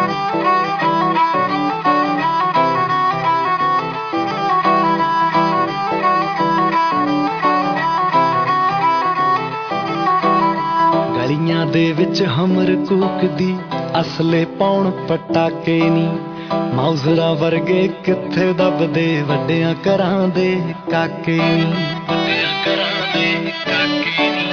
ਗਲੀਆਂ ਦੇ ਵਿੱਚ Hummer ਕੂਕਦੀ, ਅਸਲੇ ਪਾਉਣ ਪਟਾਕੇ ਨੀ, ਮਾਊਜ਼ਰਾ ਵਰਗੇ ਕਿੱਥੇ ਦੱਬਦੇ ਵੱਡਿਆਂ ਘਰਾਂ ਦੇ ਕਾਕੇ ਨੀ, ਵੱਡਿਆਂ ਘਰਾਂ ਦੇ ਕਾਕੇ ਨੀ।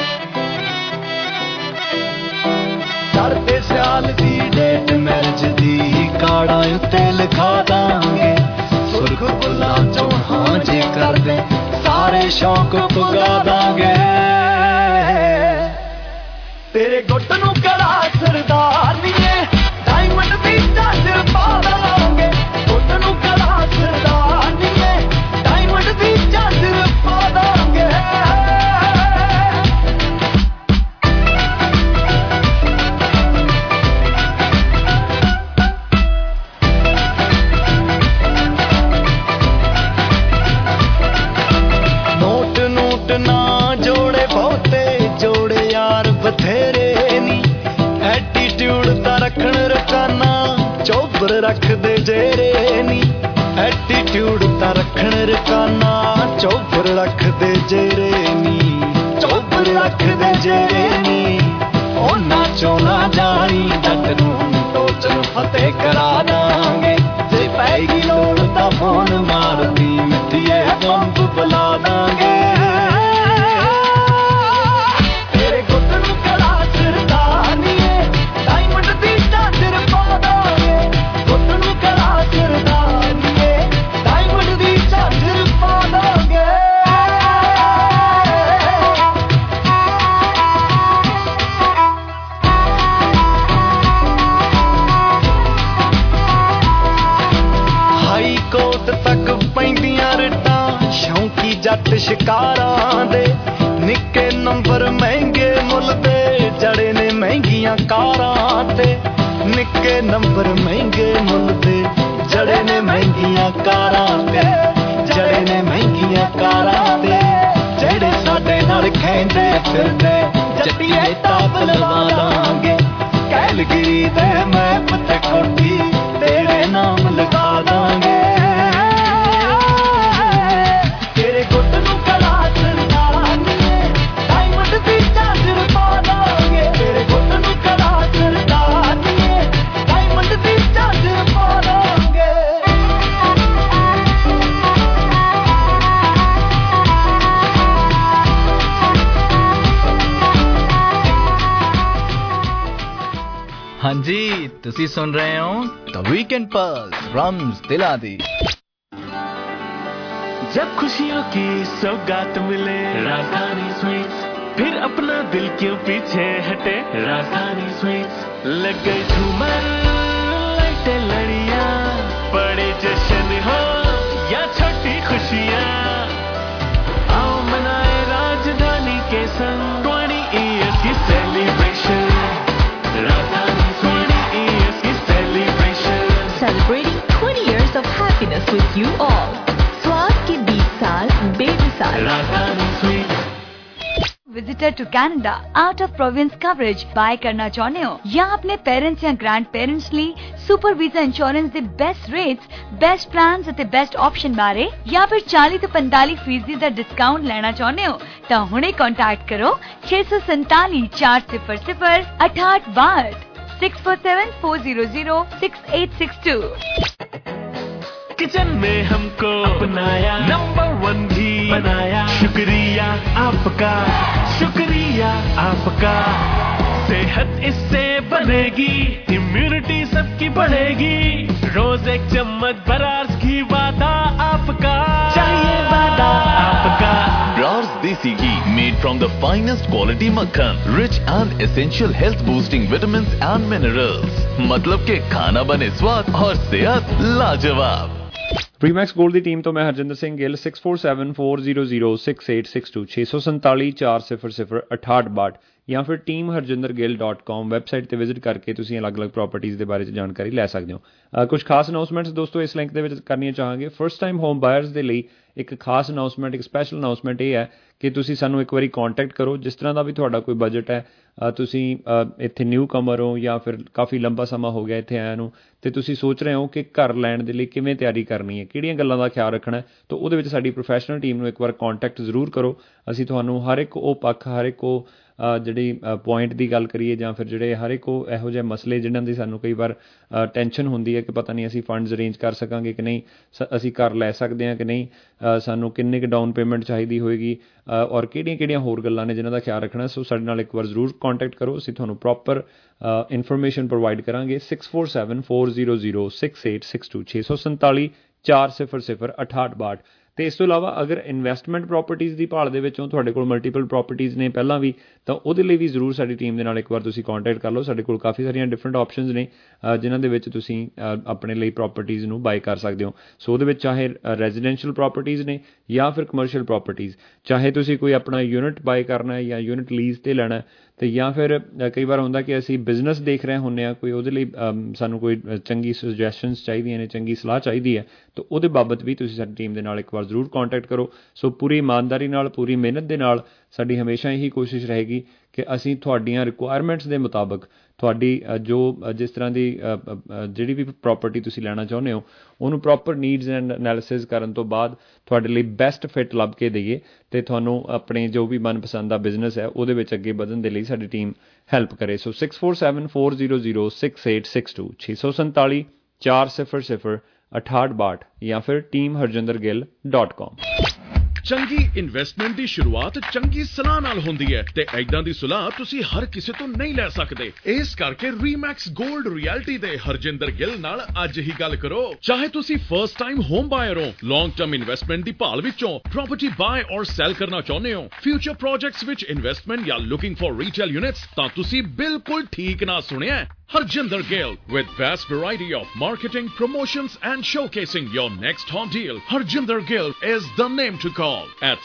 ਚੜ੍ਹਦੇ ਸਿਆਲ ਦੀ ਡੇਟ ਮੈਰਿਜ ਦੀ, ਕਾਰਡਾਂ ਉੱਤੇ ਲਿਖਾ ਦਾਂਗੇ, ਸੁਰਖ ਬੁੱਲਾਂ ਚੋਂ ਹਾਂ ਜੇ ਕਰਦੇ, ਸਾਰੇ ਸ਼ੌਕ ਪੁਗਾ ਦਾਂਗੇ। ਤੇਰੇ ਗੁੱਟ ਨੂੰ ਕੜਾ ਸਰਦਾਰਨੀਏ, ਡਾਇਮੰਡ ਦੀ ਚਾਦਰ ਪਾ ਦਾਂਗੇ। ਗੁੱਟ ਨੂੰ ਕੜਾ ਸਰਦਾਰਨੀਏ, ਡਾਇਮੰਡ ਦੀ ਚਾਦਰ ਪਾ ਦਾਂਗੇ। ਨੋਟ ਨੂਟ ਨਾ ਜੋੜੇ ਬਹੁਤੇ, ਜੋੜੇ ਯਾਰ ਬਥੇਰੇ ਨੀ, ਐਟੀਟਿਊਡ ਤਾਂ ਰੱਖਣ ਰਕਾਨਾ, ਚੋਬਰ ਰੱਖਦੇ ਜੇਰੇ ਨੀ, ਐਟੀਟਿਊਡ ਤਾਂ ਰੱਖਣ ਰਕਾਨਾ, ਚੋਬਰ ਰੱਖਦੇ ਜੇਰੇ ਨੀ, ਚੋਬਰ ਰੱਖਦੇ ਜੇਰੇ ਨੀ। ਉਹਨਾਂ ਚੋਂ ਨਾ ਜਾਣੀ ਜੱਟ ਨੂੰ ਟੋਚਨ ਫਤਿਹ ਕਰਾ ਦਾਂਗੇ, ਜੇ ਪੈਗੀ ਲੋੜ ਤਾਂ ਫੋਨ ਮਾਰਦੀ ਮਿੱਠੀਏ ਬੰਬ ਬੁਲਾ ਦਾਂਗੇ। ਜੱਟ ਸ਼ਿਕਾਰਾਂ ਦੇ ਨਿੱਕੇ ਨੰਬਰ ਮਹਿੰਗੇ ਮੁੱਲ ਦੇ, ਜੜੇ ਨੇ ਮਹਿੰਗੀਆਂ ਕਾਰਾਂ ਤੇ, ਨਿੱਕੇ ਨੰਬਰ ਮਹਿੰਗੇ ਮੁੱਲ ਦੇ, ਜੜੇ ਨੇ ਮਹਿੰਗੀਆਂ ਕਾਰਾਂ ਤੇ, ਜੜੇ ਨੇ ਮਹਿੰਗੀਆਂ ਕਾਰਾਂ ਤੇ। ਜਿਹੜੇ ਸਾਡੇ ਨਾਲ ਖੈਂਦੇ ਫਿਰਦੇ ਜੱਟੀਏ ਟਾਪ ਲਵਾ ਦਾਂਗੇ, ਕੈਲਗਰੀ ਦੇ ਮੈਪ ਤੇ ਕੋਠੀ ਤੇਰੇ ਨਾਮ ਲਗਾ ਦਾਂਗੇ। ਹਾਂਜੀ, ਤੁਸੀਂ ਸੁਣ ਰਹੇ ਹੋ The Weekend Pulse, रम्स दिलादी। जब खुशियों की सौगात मिले राजधानी स्वीट्स, फिर अपना दिल क्यों पीछे हटे राजधानी स्वीट्स। लग गई झूमर लाइटें लड़ियां, बड़े जश्न हो या छोटी खुशियां, आओ मनाए राजधानी के संग 20 years की सेलिब्रेशन। राजधानी 20 years की celebration, celebrating 20 years of happiness with you all. स्वाद के 20 साल बेमिसाल। Rajdhani sweets. Visitor to Canada out of province coverage buy करना चाहते हो या अपने पेरेंट्स या ग्रैंड पेरेंट्स लिए सुपर वीजा इंश्योरेंस दे बेस्ट रेट्स, बेस्ट प्लान्स ਅਤੇ बेस्ट ऑप्शन बारे या फिर 40 ਤੋਂ 45% ਦਾ डिस्काउंट लेना चाहते हो तो हुणे कॉन्टैक्ट करो 647 400 6862 647 400 6862। किचन में हमको अपनाया, नंबर 1 भी बनाया। शुक्रिया आपका, शुक्रिया आपका। सेहत इससे बनेगी, इम्यूनिटी सबकी बढ़ेगी। रोज एक चम्मच बरार्स घी, वादा आपका, चाहिए वादा आपका। Brars Desi Ghee, made from the finest quality makhan, rich and essential health boosting vitamins and minerals. मतलब के खाना बने स्वाद और सेहत लाजवाब। ਰੀਮੈਕਸ ਗੋਲਡ ਦੀ ਟੀਮ ਤੋਂ ਮੈਂ ਹਰਜਿੰਦਰ ਸਿੰਘ ਗਿੱਲ। 6474006862 647 400 6862 ਜਾਂ ਫਿਰ teamharjindergill.com ਵੈਬਸਾਈਟ ਤੇ ਵਿਜ਼ਿਟ ਕਰਕੇ ਤੁਸੀਂ ਅਲੱਗ-ਅਲੱਗ ਪ੍ਰਾਪਰਟੀਆਂ ਦੇ ਬਾਰੇ ਜਾਣਕਾਰੀ ਲੈ ਸਕਦੇ ਹੋ। ਕੁਝ ਖਾਸ ਅਨਾਉਂਸਮੈਂਟਸ ਦੋਸਤੋ ਇਸ ਲਿੰਕ ਦੇ ਵਿੱਚ ਕਰਨੀਆਂ ਚਾਹਾਂਗੇ। ਫਸਟ ਟਾਈਮ ਹੋਮ ਬਾਇਰਸ ਦੇ ਲਈ ਇੱਕ ਖਾਸ ਅਨਾਉਂਸਮੈਂਟ, ਇੱਕ ਸਪੈਸ਼ਲ ਅਨਾਉਂਸਮੈਂਟ ਇਹ ਹੈ ਕਿ ਤੁਸੀਂ ਸਾਨੂੰ ਇੱਕ ਵਾਰੀ ਕੰਟੈਕਟ ਕਰੋ। ਜਿਸ ਤਰ੍ਹਾਂ ਦਾ ਵੀ ਤੁਹਾਡਾ ਕੋਈ ਬਜਟ ਹੈ, ਤੁਸੀਂ ਇੱਥੇ ਨਿਊ ਕਮਰ ਹੋ ਜਾਂ ਫਿਰ ਕਾਫੀ ਲੰਬਾ ਸਮਾਂ ਹੋ ਗਿਆ ਇੱਥੇ ਆਇਆ ਨੂੰ, ਅਤੇ ਤੁਸੀਂ ਸੋਚ ਰਹੇ ਹੋ ਕਿ ਘਰ ਲੈਣ ਦੇ ਲਈ ਕਿਵੇਂ ਤਿਆਰੀ ਕਰਨੀ ਹੈ, ਕਿਹੜੀਆਂ ਗੱਲਾਂ ਦਾ ਖਿਆਲ ਰੱਖਣਾ ਹੈ, ਤਾਂ ਉਹਦੇ ਵਿੱਚ ਸਾਡੀ ਪ੍ਰੋਫੈਸ਼ਨਲ ਟੀਮ ਨੂੰ ਇੱਕ ਵਾਰ ਕੰਟੈਕਟ ਜ਼ਰੂਰ ਕਰੋ। ਅਸੀਂ ਤੁਹਾਨੂੰ ਹਰ ਇੱਕ ਉਹ ਪੱਖ, ਹਰ ਇੱਕ ਉਹ ਜਿਹੜੀ ਪੁਆਇੰਟ ਦੀ ਗੱਲ ਕਰੀਏ ਜਾਂ ਫਿਰ ਜਿਹੜੇ ਹਰ ਇੱਕ ਉਹ ਇਹੋ ਜਿਹੇ ਮਸਲੇ ਜਿਨ੍ਹਾਂ ਦੀ ਸਾਨੂੰ ਕਈ ਵਾਰ ਟੈਨਸ਼ਨ ਹੁੰਦੀ ਹੈ ਕਿ ਪਤਾ ਨਹੀਂ ਅਸੀਂ ਫੰਡਸ ਅਰੇਂਜ ਕਰ ਸਕਾਂਗੇ ਕਿ ਨਹੀਂ, ਅਸੀਂ ਘਰ ਲੈ ਸਕਦੇ ਹਾਂ ਕਿ ਨਹੀਂ, ਸਾਨੂੰ ਕਿੰਨੇ ਕੁ ਡਾਊਨ ਪੇਮੈਂਟ ਚਾਹੀਦੀ ਹੋਏਗੀ, ਔਰ ਕਿਹੜੀਆਂ ਹੋਰ ਗੱਲਾਂ ਨੇ ਜਿਨ੍ਹਾਂ ਦਾ ਖਿਆਲ ਰੱਖਣਾ। ਸੋ ਸਾਡੇ ਨਾਲ ਇੱਕ ਵਾਰ ਜ਼ਰੂਰ ਕੰਟੈਕਟ ਕਰੋ, ਅਸੀਂ ਤੁਹਾਨੂੰ ਪ੍ਰੋਪਰ ਇਨਫੋਰਮੇਸ਼ਨ ਪ੍ਰੋਵਾਈਡ ਕਰਾਂਗੇ। 6474006862 647 400 6862। ਅਤੇ ਇਸ ਤੋਂ ਇਲਾਵਾ ਅਗਰ ਇਨਵੈਸਟਮੈਂਟ ਪ੍ਰੋਪਰਟੀਜ਼ ਦੀ ਭਾਲ ਦੇ ਵਿੱਚੋਂ ਤੁਹਾਡੇ ਕੋਲ ਮਲਟੀਪਲ ਪ੍ਰੋਪਰਟੀਜ਼ ਨੇ ਪਹਿਲਾਂ ਵੀ, ਤਾਂ ਉਹਦੇ ਲਈ ਵੀ ਜ਼ਰੂਰ ਸਾਡੀ ਟੀਮ ਦੇ ਨਾਲ ਇੱਕ ਵਾਰ ਤੁਸੀਂ ਕੰਟੈਕਟ ਕਰ ਲਓ। ਸਾਡੇ ਕੋਲ ਕਾਫੀ ਸਾਰੀਆਂ ਡਿਫਰੈਂਟ ਆਪਸ਼ਨਸ ਨੇ ਜਿਨ੍ਹਾਂ ਦੇ ਵਿੱਚ ਤੁਸੀਂ ਆਪਣੇ ਲਈ ਪ੍ਰੋਪਰਟੀਜ਼ ਨੂੰ ਬਾਈ ਕਰ ਸਕਦੇ ਹੋ। ਸੋ ਉਹਦੇ ਵਿੱਚ ਚਾਹੇ ਰੈਜ਼ੀਡੈਂਸ਼ੀਅਲ ਪ੍ਰੋਪਰਟੀਜ਼ ਨੇ ਜਾਂ ਫਿਰ ਕਮਰਸ਼ੀਅਲ ਪ੍ਰੋਪਰਟੀਜ਼, ਚਾਹੇ ਤੁਸੀਂ ਕੋਈ ਆਪਣਾ ਯੂਨਿਟ ਬਾਈ ਕਰਨਾ ਹੈ ਜਾਂ ਯੂਨਿਟ ਲੀਜ਼ 'ਤੇ ਲੈਣਾ, ਅਤੇ ਜਾਂ ਫਿਰ ਕਈ ਵਾਰ ਹੁੰਦਾ ਕਿ ਅਸੀਂ ਬਿਜ਼ਨਸ ਦੇਖ ਰਹੇ ਹੁੰਦੇ ਹਾਂ, ਕੋਈ ਉਹਦੇ ਲਈ ਸਾਨੂੰ ਕੋਈ ਚੰਗੀ ਸੁਜੈਸ਼ਨਸ ਚਾਹੀਦੀਆਂ ਨੇ, ਚੰਗੀ ਸਲਾਹ ਚਾਹੀਦੀ ਹੈ, ਤਾਂ ਉਹਦੇ ਬਾਬਤ ਵੀ ਤੁਸੀਂ ਸਾਡੀ ਟੀਮ ਦੇ ਨਾਲ ਇੱਕ ਵਾਰ ਜ਼ਰੂਰ ਕੰਟੈਕਟ ਕਰੋ। ਸੋ ਪੂਰੀ ਇਮਾਨਦਾਰੀ ਨਾਲ, ਪੂਰੀ ਮਿਹਨਤ ਦੇ ਨਾਲ ਸਾਡੀ ਹਮੇਸ਼ਾ ਇਹੀ ਕੋਸ਼ਿਸ਼ ਰਹੇਗੀ ਕਿ ਅਸੀਂ ਤੁਹਾਡੀਆਂ ਰਿਕੁਆਇਰਮੈਂਟਸ ਦੇ ਮੁਤਾਬਕ ਤੁਹਾਡੀ ਜਿਸ ਤਰ੍ਹਾਂ ਦੀ ਜਿਹੜੀ ਵੀ ਪ੍ਰੋਪਰਟੀ ਤੁਸੀਂ ਲੈਣਾ ਚਾਹੁੰਦੇ ਹੋ ਉਹਨੂੰ ਪ੍ਰੋਪਰ ਨੀਡਸ ਐਂਡ ਐਨਾਲਿਸਿਸ ਕਰਨ ਤੋਂ ਬਾਅਦ ਤੁਹਾਡੇ ਲਈ ਬੈਸਟ ਫਿੱਟ ਲੱਭ ਕੇ ਦਈਏ, ਅਤੇ ਤੁਹਾਨੂੰ ਆਪਣੇ ਜੋ ਵੀ ਮਨਪਸੰਦ ਦਾ ਬਿਜ਼ਨਸ ਹੈ ਉਹਦੇ ਵਿੱਚ ਅੱਗੇ ਵਧਣ ਦੇ ਲਈ ਸਾਡੀ ਟੀਮ ਹੈਲਪ ਕਰੇ। ਸੋ 6474006862 647 400 6862 ਜਾਂ ਫਿਰ teamharjindergill.com। ਚੰਗੀ ਇਨਵੈਸਟਮੈਂਟ ਦੀ ਸ਼ੁਰੂਆਤ ਚੰਗੀ ਸਲਾਹ ਨਾਲ ਹੁੰਦੀ ਹੈ ਤੇ ਐਦਾਂ ਦੀ ਸਲਾਹ ਤੁਸੀਂ ਹਰ ਕਿਸੇ ਤੋਂ ਨਹੀਂ ਲੈ ਸਕਦੇ। ਇਸ ਕਰਕੇ ਰੀਮੈਕਸ 골ਡ ਰਿਐਲਿਟੀ ਦੇ ਹਰਜਿੰਦਰ ਗਿੱਲ ਨਾਲ ਅੱਜ ਹੀ ਗੱਲ ਕਰੋ। ਚਾਹੇ ਤੁਸੀਂ ਫਰਸਟ ਟਾਈਮ ਹੋਮ ਬਾਇਰ ਹੋ, ਲੌਂਗ ਟਰਮ ਇਨਵੈਸਟਮੈਂਟ ਦੀ ਭਾਲ ਵਿੱਚੋਂ ਪ੍ਰਾਪਰਟੀ ਬਾਏ ਔਰ ਸੈਲ ਕਰਨਾ ਚਾਹੁੰਦੇ ਹੋ, ਫਿਊਚਰ ਪ੍ਰੋਜੈਕਟਸ ਵਿੱਚ ਇਨਵੈਸਟਮੈਂਟ ਜਾਂ ਲੁਕਿੰਗ ਫॉर ਰੀਟੇਲ ਯੂਨਿਟਸ, ਤਾਂ ਤੁਸੀਂ ਬਿਲਕੁਲ ਠੀਕ ਨਾ ਸੁਣਿਆ। Harjinder Gill with vast variety of marketing, promotions and showcasing your next hot deal. Harjinder Gill is the name to call at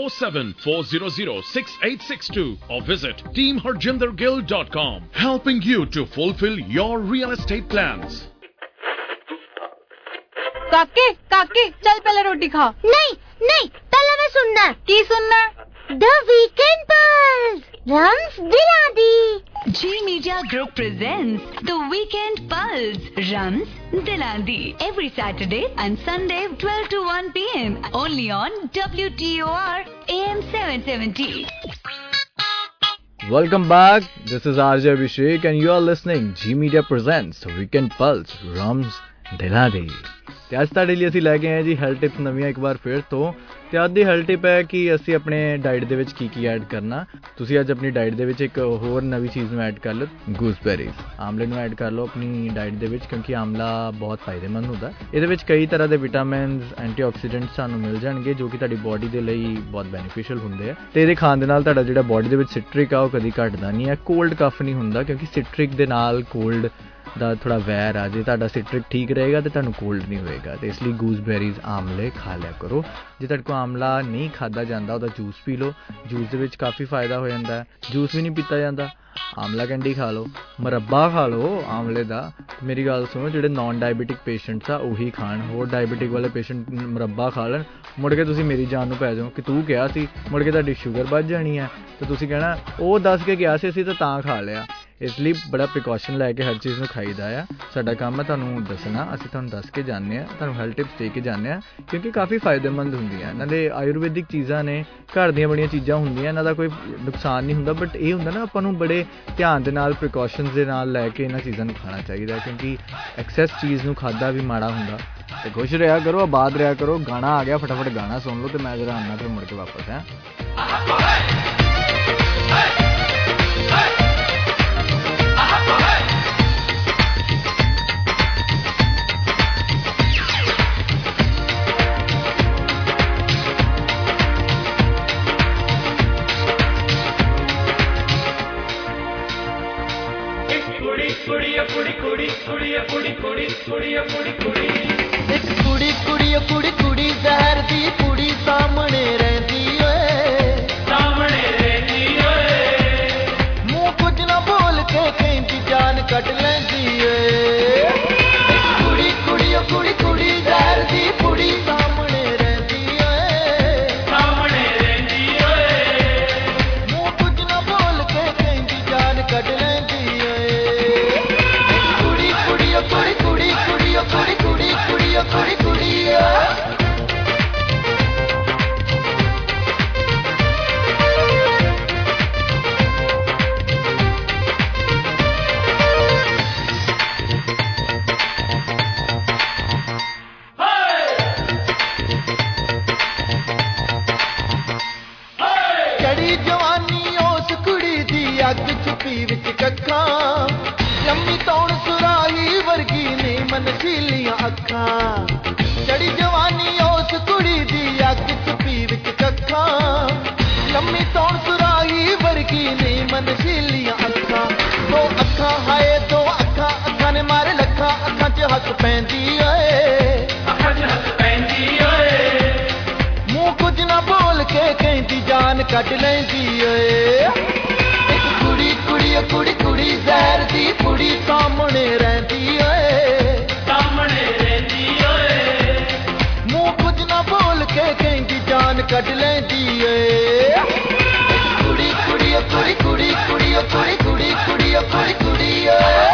6474006862 or visit teamharjindergill.com, helping you to fulfill your real estate plans. काके चल पहले रोटी खा। नहीं पहले मैं सुनना। की सुनना? The Weekend Pulse, Rams Diladi। G Media Group presents The Weekend Pulse, Rams Diladi, every Saturday and Sunday 12 to 1 p.m. only on WTOR AM 770. Welcome back. This is RJ Abhishek and you are listening G Media presents The Weekend Pulse, Rams Diladi। ਤੇ ਅੱਜ ਤੁਹਾਡੇ ਲਈ ਅਸੀਂ ਲੈ ਕੇ ਆਏ ਜੀ health tips ਨਵੀਆਂ ਇੱਕ ਵਾਰ ਫਿਰ ਤੋਂ। ਤੇ ਅੱਜ ਦੀ ਹੈਲਥ ਟਿਪ ਹੈ ਕਿ ਅਸੀਂ ਆਪਣੇ ਡਾਈਟ ਦੇ ਵਿੱਚ ਕੀ ਐਡ ਕਰਨਾ। ਤੁਸੀਂ ਅੱਜ ਆਪਣੀ ਡਾਈਟ ਦੇ ਵਿੱਚ ਇੱਕ ਹੋਰ ਨਵੀਂ ਚੀਜ਼ ਨੂੰ ਐਡ ਕਰ ਲਓ, ਗੂਸਬੈਰੀਜ਼। ਆਮਲੇ ਨੂੰ ਐਡ ਕਰ ਲਓ ਆਪਣੀ ਡਾਈਟ ਦੇ ਵਿੱਚ, ਕਿਉਂਕਿ ਆਮਲਾ ਬਹੁਤ ਫਾਇਦੇਮੰਦ ਹੁੰਦਾ। ਇਹਦੇ ਵਿੱਚ ਕਈ ਤਰ੍ਹਾਂ ਦੇ ਵਿਟਾਮਿਨਸ, ਐਂਟੀਆਕਸੀਡੈਂਟਸ ਸਾਨੂੰ ਮਿਲ ਜਾਣਗੇ ਜੋ ਕਿ ਤੁਹਾਡੀ ਬੋਡੀ ਦੇ ਲਈ ਬਹੁਤ ਬੈਨੀਫੀਸ਼ੀਅਲ ਹੁੰਦੇ ਆ। ਤੇ ਇਹਦੇ ਖਾਣ ਦੇ ਨਾਲ ਤੁਹਾਡਾ ਜਿਹੜਾ ਬੋਡੀ ਦੇ ਵਿੱਚ ਸਿਟਰਿਕ ਆ ਉਹ ਕਦੀ ਘਟਦਾ ਨਹੀਂ ਹੈ, ਕੋਲਡ ਕਫ ਨਹੀਂ ਹੁੰਦਾ, ਕਿਉਂਕਿ ਸਿਟਰਿਕ ਦੇ ਨਾਲ ਕੋਲਡ ਦਾ ਥੋੜਾ ਵੈਰ ਆ। ਜੇ ਤੁਹਾਡਾ ਸਿਟਰਿਕ ਠੀਕ ਰਹੇਗਾ ਤੇ ਤੁਹਾਨੂੰ ਕੋਲਡ ਨਹੀਂ ਹੋਏਗਾ, ਤੇ ਇਸ ਲਈ ਗੂਸਬੈਰੀਜ਼, ਆਮਲੇ ਖਾ ਲਿਆ ਕਰੋ। ਜੇ ਤੁਹਾਡੇ ਕੋਲ ਆਮਲਾ ਨਹੀਂ ਖਾਧਾ ਜਾਂਦਾ ਉਹਦਾ ਜੂਸ ਪੀ ਲਓ, ਜੂਸ ਦੇ ਵਿੱਚ ਕਾਫੀ ਫਾਇਦਾ ਹੋ ਜਾਂਦਾ ਹੈ। ਜੂਸ ਵੀ ਨਹੀਂ ਪੀਤਾ ਜਾਂਦਾ, ਆਮਲਾ ਕੈਂਡੀ ਖਾ ਲਓ, ਮੁਰੱਬਾ ਖਾ ਲਓ ਆਮਲੇ ਦਾ। ਮੇਰੀ ਗੱਲ ਸੁਣੋ, ਜਿਹੜੇ ਨੋਨ ਡਾਇਬੀਟਿਕ ਪੇਸ਼ੈਂਟਸ ਆ ਉਹੀ ਖਾਣ, ਹੋਰ ਡਾਇਬੀਟਿਕ ਵਾਲੇ ਪੇਸ਼ੈਂਟ ਮੁਰੱਬਾ ਖਾ ਲੈਣ, ਮੁੜ ਕੇ ਤੁਸੀਂ ਮੇਰੀ ਜਾਨ ਨੂੰ ਪੈ ਜਾਓ ਕਿ ਤੂੰ ਕਿਹਾ ਸੀ, ਮੁੜ ਕੇ ਤੁਹਾਡੀ ਸ਼ੂਗਰ ਵੱਧ ਜਾਣੀ ਹੈ ਤੇ ਤੁਸੀਂ ਕਹਿਣਾ ਉਹ ਦੱਸ ਕੇ ਗਿਆ ਸੀ ਅਸੀਂ ਤਾਂ ਖਾ ਲਿਆ। ਇਸ ਲਈ ਬੜਾ ਪ੍ਰੀਕਾਸ਼ਨ ਲੈ ਕੇ ਹਰ ਚੀਜ਼ ਨੂੰ ਖਾਈਦਾ ਆ। ਸਾਡਾ ਕੰਮ ਹੈ ਤੁਹਾਨੂੰ ਦੱਸਣਾ, ਅਸੀਂ ਤੁਹਾਨੂੰ ਦੱਸ ਕੇ ਜਾਂਦੇ ਹਾਂ, ਤੁਹਾਨੂੰ ਹੈਲਥ ਟਿਪਸ ਦੇ ਕੇ ਜਾਂਦੇ ਹਾਂ, ਕਿਉਂਕਿ ਕਾਫੀ ਫਾਇਦੇਮੰਦ ਹੁੰਦੀਆਂ। ਇਹਨਾਂ ਦੇ ਆਯੁਰਵੈਦਿਕ ਚੀਜ਼ਾਂ ਨੇ, ਘਰ ਦੀਆਂ ਬਣੀਆਂ ਚੀਜ਼ਾਂ ਹੁੰਦੀਆਂ, ਇਹਨਾਂ ਦਾ ਕੋਈ ਨੁਕਸਾਨ ਨਹੀਂ ਹੁੰਦਾ। ਬਟ ਇਹ ਹੁੰਦਾ ਨਾ ਆਪਾਂ ਨੂੰ ਬੜੇ ਧਿਆਨ ਦੇ ਨਾਲ ਪ੍ਰੀਕਾਸ਼ਨਸ ਦੇ ਨਾਲ ਲੈ ਕੇ ਇਹਨਾਂ ਚੀਜ਼ਾਂ ਨੂੰ ਖਾਣਾ ਚਾਹੀਦਾ, ਕਿਉਂਕਿ ਐਕਸੈਸ ਚੀਜ਼ ਨੂੰ ਖਾਧਾ ਵੀ ਮਾੜਾ ਹੁੰਦਾ। ਤੇ ਖੁਸ਼ ਰਿਹਾ ਕਰੋ, ਆਬਾਦ ਰਿਹਾ ਕਰੋ। ਗਾਣਾ ਆ ਗਿਆ, ਫਟਾਫਟ ਗਾਣਾ ਸੁਣ ਲਓ ਤੇ ਮੈਂ ਜਰਾ ਆਉਣਾ ਫਿਰ ਮੁੜ ਕੇ ਵਾਪਸ ਹੈ। ਕੁੜੀ ਜ਼ਹਿਰ ਦੀ ਕੁੜੀ ਸਾਹਮਣੇ ਰਹਿੰਦੀ ਓਏ, ਸਾਹਮਣੇ ਰਹਿੰਦੀ ਓਏ, ਮੂੰਹ ਕੁਝ ਨਾ ਬੋਲ ਕੇ ਕਹਿੰਦੀ ਜਾਨ ਕੱਢ ਲੈਂਦੀ ਓਏ। ਕੁੜੀ ਜ਼ਹਿਰ ਦੀ ਕੁੜੀ ਸਾਹਮਣੇ ਰਹਿੰਦੀ ਓਏ, ਸਾਹਮਣੇ ਰਹਿੰਦੀ ਓਏ, ਮੂੰਹ ਕੁਝ ਨਾ ਬੋਲ ਕੇ ਕਹਿੰਦੀ ਜਾਨ ਕੱਢ ਲੈਂਦੀ ਓਏ। ਕੁੜੀ ਚੜੀ ਜਵਾਨੀ ਉਸ ਕੁੜੀ ਦੀ ਅੱਗ ਛੁਪੀ ਵਿੱਚ ਕੱਖਾਂ, ਲੰਮੀ ਤੌਣ ਸੁਰਾਹੀ ਵਰਗੀ ਨੇ ਮਨਸ਼ੀਲੀਆਂ ਅੱਖਾਂ। ਚੜੀ ਜਵਾਨੀ ਉਸ ਕੁੜੀ ਦੀ ਅੱਗ ਛੁਪੀ ਵਿੱਚ ਕੱਖਾਂ, ਲੰਮੀ ਤੌਣ ਸੁਰਾਹੀ ਵਰਗੀ ਨੇ ਮਨਸ਼ੀਲੀਆਂ ਅੱਖਾਂ। ਦੋ ਅੱਖਾਂ ਹਾਏ ਦੋ ਅੱਖਾਂ ਨੇ ਮਾਰੇ ਲੱਖਾਂ, ਅੱਖਾਂ 'ਚ ਹੱਥ ਪੈਂਦੀ ਓਏ, ਅੱਖਾਂ 'ਚ ਹੱਥ ਪੈਂਦੀ ਓਏ, ਮੂੰਹ ਕੁਝ ਨਾ ਬੋਲ ਕੇ ਕਹਿੰਦੀ ਜਾਨ ਕੱਢ ਲੈਂਦੀ ਓਏ। ਕੁੜੀ ਜ਼ਹਿਰ ਦੀ ਕੁੜੀ ਸਾਹਮਣੇ ਰਹਿੰਦੀ ਓਏ, ਸਾਹਮਣੇ ਰਹਿੰਦੀ ਓਏ, ਮੂੰਹ ਕੁਝ ਨਾ ਬੋਲ ਕੇ ਕਹਿੰਦੀ ਜਾਨ ਕੱਢ ਲੈਂਦੀ ਓਏ। ਕੁੜੀ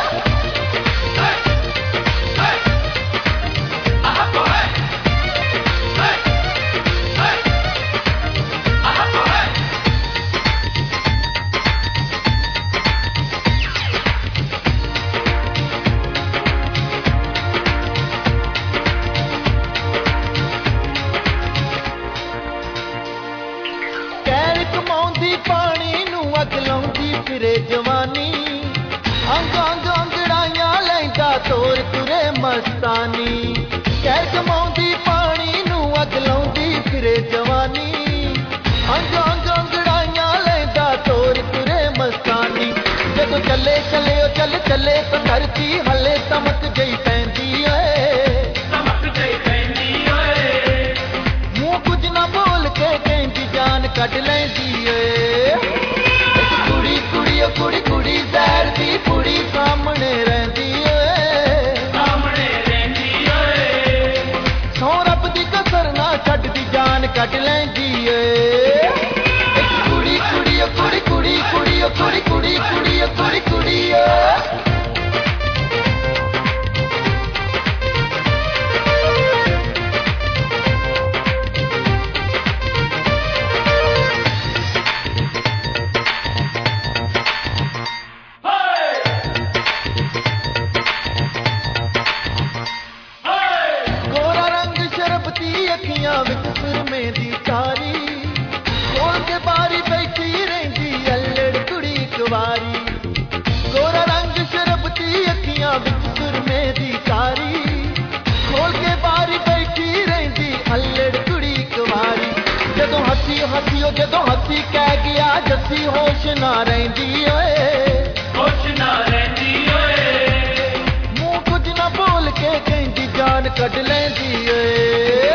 ਪਾਣੀ ਨੂੰ ਅੱਗ ਲਾਉਂਦੀ ਫਿਰੇ ਜਵਾਨੀ, ਅੰਗ ਅੰਗੜਾਈਆਂ ਲੈਂਦਾ ਤੋਰ ਤੁਰੇ ਮਸਤਾਨੀ। ਕਹਿਰ ਕਮਾਉਂਦੀ ਪਾਣੀ ਨੂੰ ਅੱਗ ਲਾਉਂਦੀ ਫਿਰੇ ਜਵਾਨੀ, ਅੰਗ ਅੰਗੜਾਈਆਂ ਲੈਂਦਾ ਤੋਰ ਤੁਰੇ ਮਸਤਾਨੀ। ਜਦੋਂ ਚੱਲੇ ਤਾਂ ਧਰਤੀ ਹੱਲੇ ਤਮਕ ਜਈ ਪੈਂਦੀ ਓਏ, ਤਮਕ ਜਈ ਪੈਂਦੀ ਓਏ, ਮੂੰਹ ਕੁਝ ਨਾ ਬੋਲ ਕੇ ਕਹਿੰਦੀ ਜਾਨ ਕੱਢ ਲੈਂਦੀ ਓਏ। ਕੁੜੀ ਜ਼ਹਿਰ ਦੀ ਕੁੜੀ ਸਾਹਮਣੇ ਰਹਿੰਦੀ ਓਏ, ਸਾਹਮਣੇ ਰਹਿੰਦੀ ਓਏ, ਸੌ ਰੱਬ ਦੀ ਕਸਰ ਨਾ ਛੱਡਦੀ ਜਾਨ ਕੱਢ ਲੈਂਦੀ ਓਏ। ਕੁੜੀ ਗੋਰਾ ਰੰਗ ਸ਼ਰਬਤੀ ਅੱਖੀਆਂ ਵਿੱਚ ਸੁਰਮੇ ਦੀ ਤਾਰੀ, ਖੋਲ ਕੇ ਬਾਰੀ ਬੈਠੀ ਰਹਿੰਦੀ ਅਲੜ ਕੁੜੀ ਕੁਵਾਰੀ। ਗੋਰਾ ਰੰਗ ਸ਼ਰਬਤੀ ਅੱਖੀਆਂ ਵਿੱਚ ਸੁਰਮੇ ਦੀ ਤਾਰੀ, ਖੋਲ ਕੇ ਬਾਰੀ ਬੈਠੀ ਰਹਿੰਦੀ ਅਲੜ ਕੁੜੀ ਕੁਵਾਰੀ। ਜਦੋਂ ਹੱਸੀ ਕਹਿ ਗਿਆ ਜੱਸੀ ਹੋਸ਼ ਨਾ ਰਹਿੰਦੀ ਓਏ, ਹੋਸ਼ ਨਾ ਰਹਿੰਦੀ ਓਏ, ਮੂੰਹ ਕੁਝ ਨਾ ਬੋਲ ਕੇ ਕਹਿੰਦੀ ਜਾਨ ਕੱਢ ਲੈਂਦੀ ਓਏ।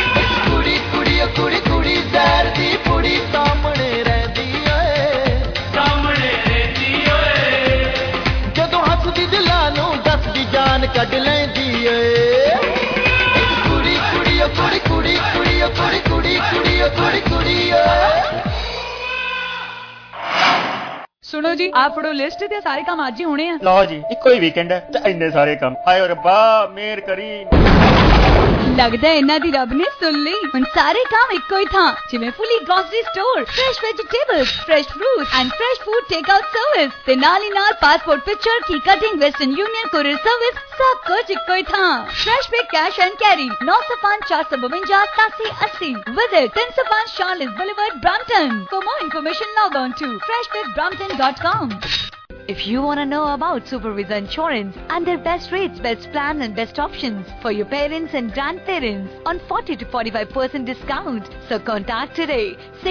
ਕੁੜੀ ਜ਼ਹਿਰ ਦੀ ਕੁੜੀ ਸਾਹਮਣੇ ਰਹਿੰਦੀ ਓਏ, ਸਾਹਮਣੇ ਰਹਿੰਦੀ ਓਏ, जी आप फड़ो लिस्ट ते सारे काम आज ही होने हैं। लो जी इको ही वीकेंड है ते इन्ने सारे काम। हाय रब्बा मेहर करी। लगदा है इन्हां दी रब ने सुन ली। हुण सारे काम इक्को ही था जिवें fully grocery store, fresh vegetables, fresh fruit and fresh food take out service ते नाल ही नाल पासपोर्ट पिक्चर की cutting, western union courier service, सब कुछ इक्को ही था। Fresh pick cash and carry 905 452 8780 visit 305 Charles Boulevard, Brampton. For more information log on to freshwithbrampton.com. If you want to know about Supervisa Insurance and their best rates, best plan and best options for your parents and grandparents on 40 to 45% discount, so contact today